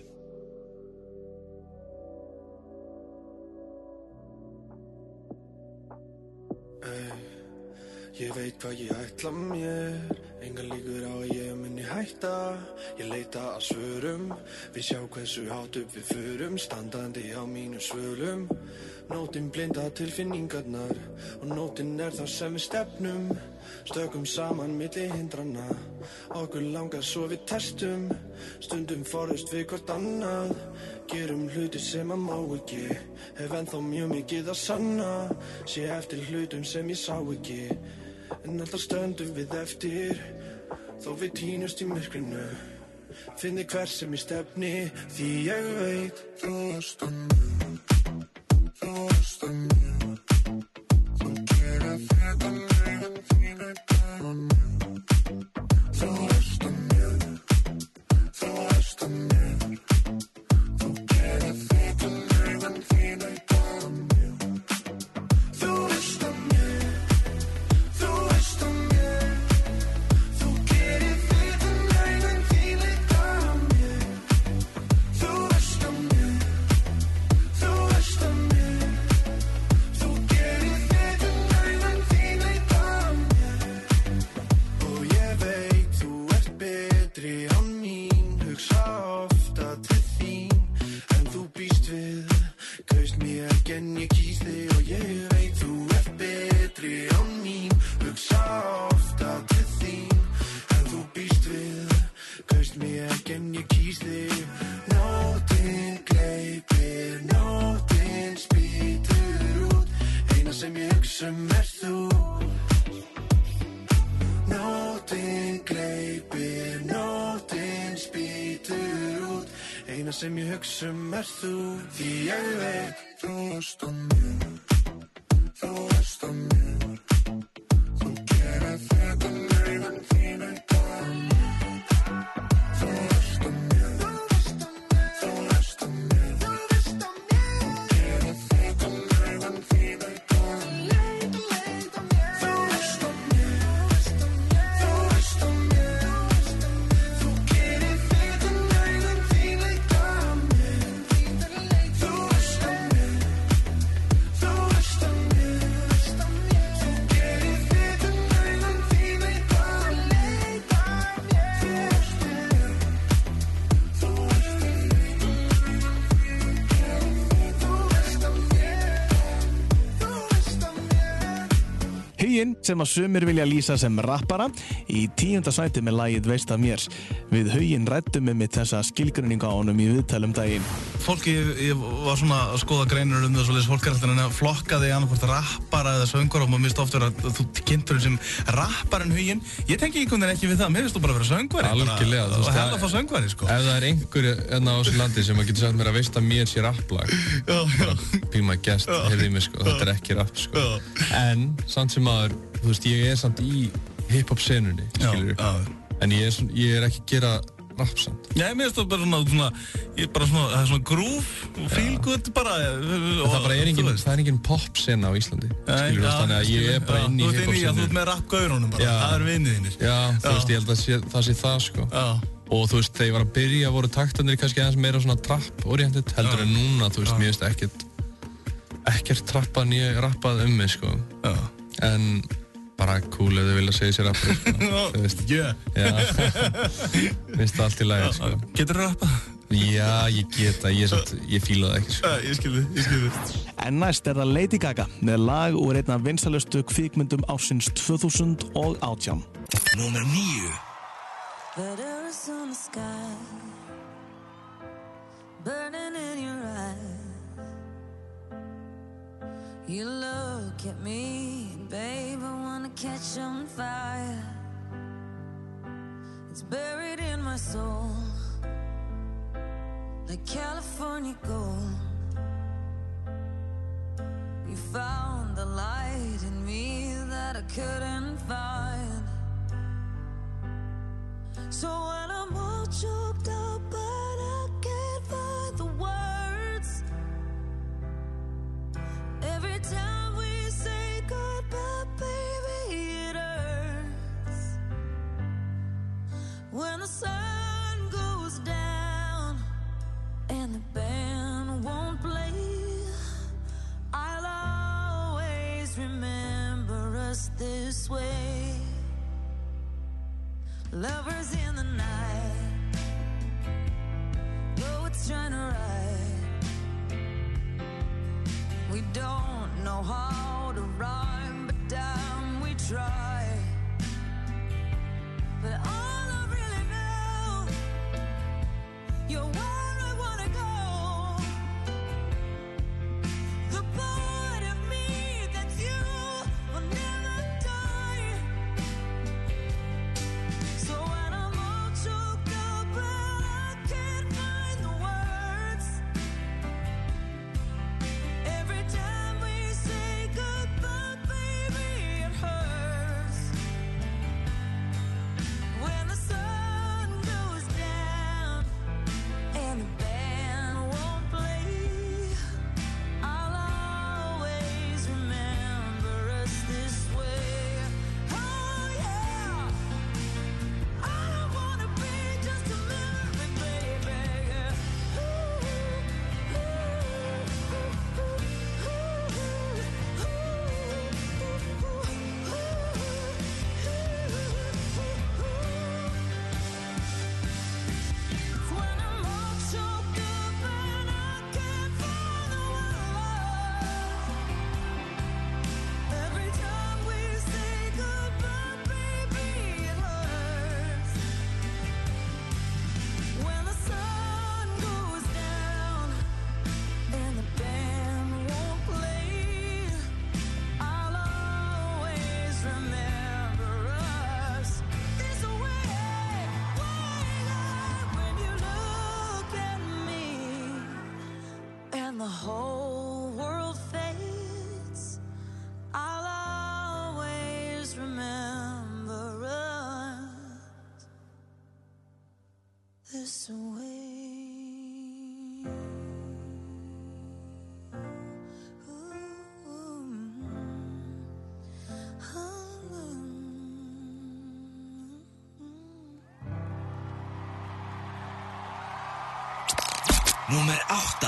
Ég veit hvað ég ætla mér, engar líkur á að ég muni hætta. Ég leita að svörum, við sjá hversu hátt upp við förum, standandi á mínu svölum. Nótin blinda tilfinningarnar og nótin er það sem við stefnum. Stökum saman milli hindrana, okkur langar svo við testum. Stundum forðust við hvort annað, gerum hluti sem að má ekki. Hef ennþá mjög mikið að sanna, sé eftir hlutum sem ég sá ekki. En alltaf stöndum við eftir, þó við tínust í myrkrinu. Finni hver sem ég stefni, því ég veit þú varst að mér, þú varst að mér. Þú gerir þetta mig en því veit að mér. Þú varst að mér, þú varst að mér. Þú gerir þetta mig en því veit að mér. Þú veist að mér. En ég kýs þig og ég veit þú ert betri án mín. Hugsa ofta til þín, en þú býst við. Kaust mig ekki en ég kýs þig. Nóttin gleypir, nóttin spýtur út. Eina sem ég hugsa er þú. Nóttin gleypir, nóttin spýtur út. Eina sem ég hugsa er þú. Því ég veit þú varst að mér, þú varst að mér. Þú gerir þetta mig en því veit að mér. Þú varst að mér, þú varst að mér. Þú gerir þetta mig en því veit að mér. Þú varst að mér, þú varst að mér. Þú gerir þetta mig en því veit að mér. Þú varst að mér. Huginn sem að sumir vilja lýsa sem rappara í 10. sæti með lagið Veist af mér. Við Huginn ræddum með þessa skilgreiningu á honum í viðtalum daginn. fólk, ég var svona að skoða greinur það svoleiðis, fólk alltaf að flokka þig annarkvort rappara eða söngvara og maður mist ofta að þú kynntur sem rapparinn huginn. Ég tengi einhvern veginn ekki við það, mér finnst þú bara að vera söngvari. Algjörlega. Og hella að fá söngvari, sko. Ef það einhver á þessu landi sem að getur sagt mér að veist að mér sé rapplag, be my guest, heyrði mig, sko. Þetta ekki rapp, sko. En samt sem maður, þú veist, ég samt í hip-hop senunni, skilur. En ég ekki að gera rapp samt. Já, mér finnst það bara svona, ég bara svona, það svona groove og feel good bara. Það bara engin pop sena á Íslandi, skilur, þannig að ég bara inn í hip-hop senu. Þú ert með rap-gaurunum bara, það vinnið þínir. Já, þú veist, ég held að það sé það, sko. Og þú veist, þegar ég var að byrja voru taktarnir kannski aðeins meira svona trap-oriented heldur en núna, þú veist, mér finnst ekkert trappað en ég rappað mig, sko. En bara cool ef þau vilja segja sér rappari, sko. Þú veist. Já. Finnst það allt í lagi, sko. Getur þú rappað? Já, ég geta, ég fíla það ekki, sko. Ég skil þið. En næst það Lady Gaga með lag úr einna vinsælustu kvikmyndum ársins 2018. Númer 9. But earth's on the sky, burning in your eyes. You look at me, babe, I wanna catch on fire. It's buried in my soul, like California gold. You found the light in me that I couldn't find. So when I'm all choked up, but I can't find the words. Every time we say goodbye, baby, it hurts. When the sun goes down and the band won't play, I'll always remember us this way. Lovers in the night, poets trying to write. We don't know how to rhyme, but damn, we try. But all I really know, you're where I wanna go. The part of me that's you will never die. So when I'm all choked up and I can't find the words, every time we say goodbye, baby, it hurts. When the sun goes down and the band won't play, I'll always remember us this way. Oh yeah, I don't wanna be just a memory, baby. When I'm all choked up and I can't find the words, every time we say goodbye, baby, it hurts. When the sun goes down and the band won't play, I'll always remember us this way. When you look at me and the whole world fades, I'll always remember us this way. Númer 8.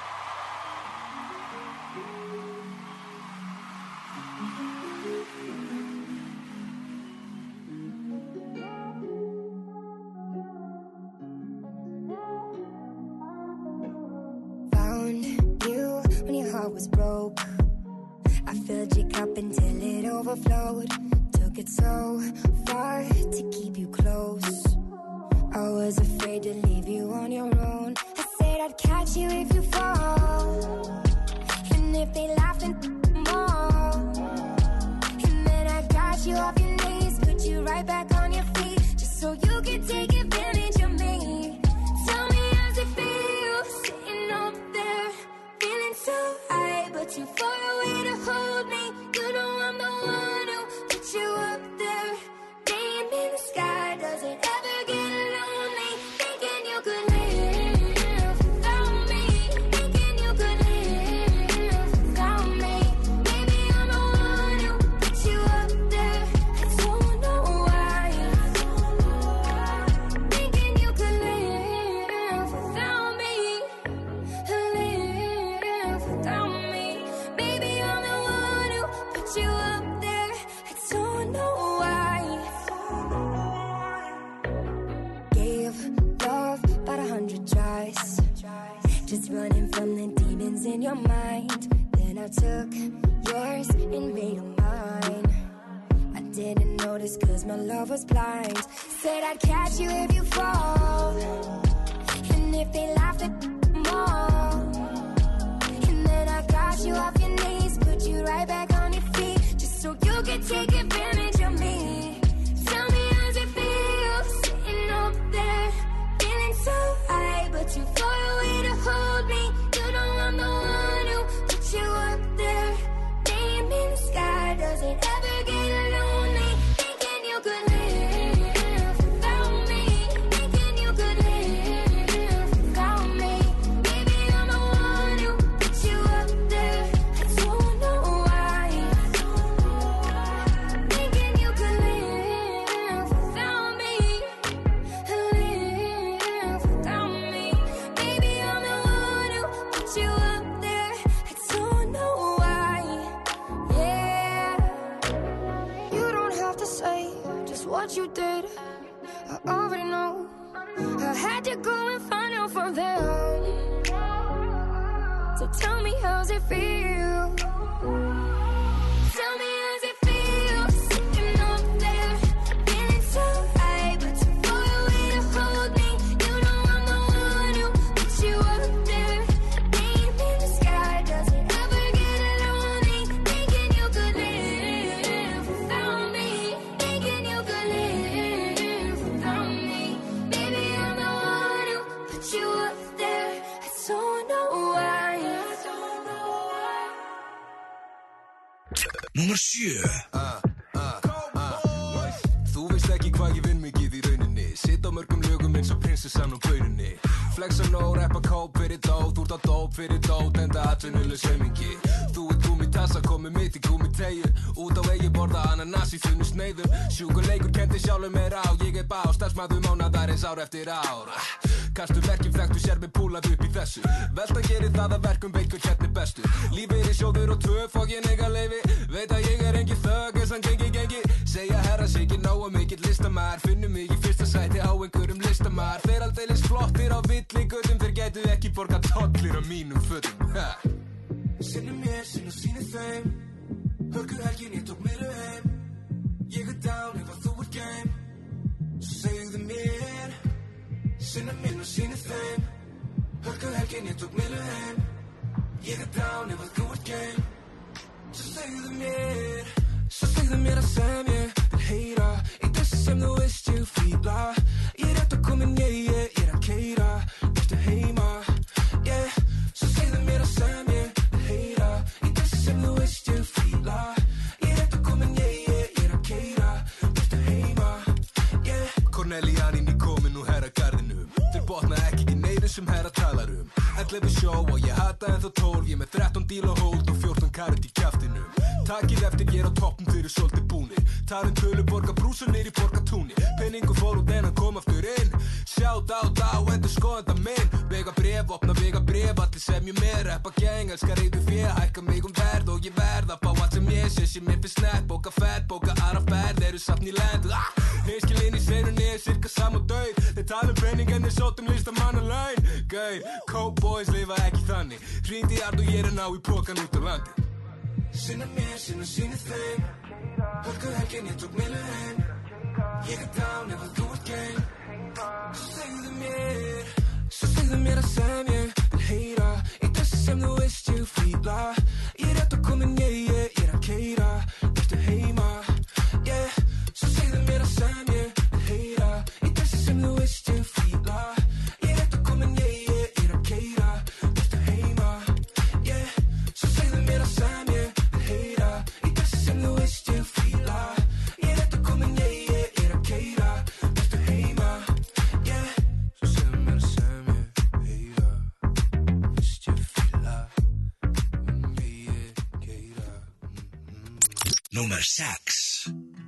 Found you when your heart was broke. I filled your cup until it overflowed. Took it so far to keep you close. I was afraid to leave you on your own. I say Said I'd catch you if you fall. And if they laugh then more. And then I got you off your knees, put you right back on your feet, just so you can take advantage of me. Tell me how's it feel, sitting up there, feeling so high, but too far away to hold me. You know I'm the one who put you up there, name in the sky. Does it ever get lonely, thinking you could live without me, thinking you could live without me? Maybe I'm the one who put you up there, I don't know why. Thinking you could live without me, live without me. Maybe I'm the one who put you up there, I don't know why. Gave love about 100 tries, just running from the demons in your mind. Then I took yours and made them mine. I didn't notice cause my love was blind. Said I'd catch you if you fall, and if they laughed at more. And then I got you off your knees, put you right back on your feet, just so you could take advantage of me. Tell me how's it feel, sitting up there, feeling so high, but too far away to hold me. You know I'm the one who put you up there, name in the sky. Does it ever get lonely, thinking you could live without me, thinking you could live without me? Maybe I'm the one who put you up there, I don't know why. Thinking you could live without me, live without me. Maybe I'm the one who put you up there, I don't know why. Yeah, you don't have to say just what you did, I already know. I had to go and find out from them. So tell me how's it feel. Tell me how's it feel, sitting up there, feeling so high, but too far away to hold me. You know I'm the one who put you up there, name in the sky. Does it ever get lonely, thinking you could live without me, thinking you could live without me? Maybe I'm the one who put you up there, I don't know why. Númer 7. Þú veist ekki hvað ég vinn mikið í rauninni, sitt á mörgum lögum eins og prinsessan og bauninni. Flexa nóg, rappa kóp fyrir dót, úr á dóp fyrir dót, enda atvinnuleg saumingi. Þú ert gúmitassa, komið mitt í gúmiteygju, út á vegi borða ananas í þunnu sneiðum. Sjúkuleikur kendi sjálfum mér á, ég bá, starfsmaður mánaðarins ár eftir ár. Kastu verkjum þekktu sér með púlað upp í þessu, veltan gerir það að verkum veikur hérna bestur. Lífið er sjóður og tvöf og ég nega leifi, veit að ég er engin þögg eins hann gengi. Segja herra sig ekki nóg að mikill listamæður, finnum mig í fyrsta sæti á einhverjum listamæður. Þeir aldeilis flottir á villigötum, þeir gætu ekki borgað tollir á mínum fötum. Sinnum mér, sinn og sínir þeim, hörkuhelgin ég tók mér heim. Ég er down ef að þú ert game, svo segðu mér. Sinnum mér og sínir þeim, hörkuhelgin ég tók mér heim. Ég er down ef að þú ert game, svo segðu mér. Svo segðu mér að sem ég vil heyra í þessu sem þú veist ég fíla. Ég er rétt að komin, ég er að keyra, ertu heima, yeah. Svo segðu mér að sem ég vil heyra í þessu sem þú veist ég fíla. Ég er rétt að komin, ég er að keyra, ertu heima, yeah. Cornelian inn í komin úr herragarðinum, þeir botna ekki í neiru sem herra talar 11 sjó og ég hata ennþá 12. Ég með 13 díl á hold og 14 karat í kjaftinum. Takið eftir ég er á toppum, þeir eru svolítið búnir. Tarin tölu borga brúsa niður í borgatúni. Penningu fór út en hann kom aftur inn. Shout out á endur skoðanda minn. Vega bref, opna vega bref, allir sem ég með. Rappa gang, elskar reyðu fjö, hækka mig verð og ég verð að fá allt sem ég sé mér fyrir snett. Bóka fett, bóka aðra ferð, þeir eru safn í land. Hinskilinn í seirunni er cirka sam og dauð. Þeir tala penning en þeir sótum listamanna laun. Gauð, cowboys lifa ekki þannig. Hringdi í ard og ég er ná í pokan út á landi. Sinna mér, sinna síni þeim. Hörkuhelgin ég tók mér heim. Ég er down ef að þú ert game. Svo segðu segðu mér að sem ég vil heyra í þessu sem þú veist ég fíla. Ég rétt að komin, ég er að keyra. Ertu heima, svo segðu mér að sem ég vil heyra í þessu sem þú veist ég fíla. Ég rétt að komin, ég er að keyra. Ertu heima, svo segðu mér að sem ég vil heyra í þessu sem þú veist ég fíla. Ég rétt að komin, ég er að keyra. Ertu heima, svo segðu mér að sem ég heyra veist ég fíla. Númer 6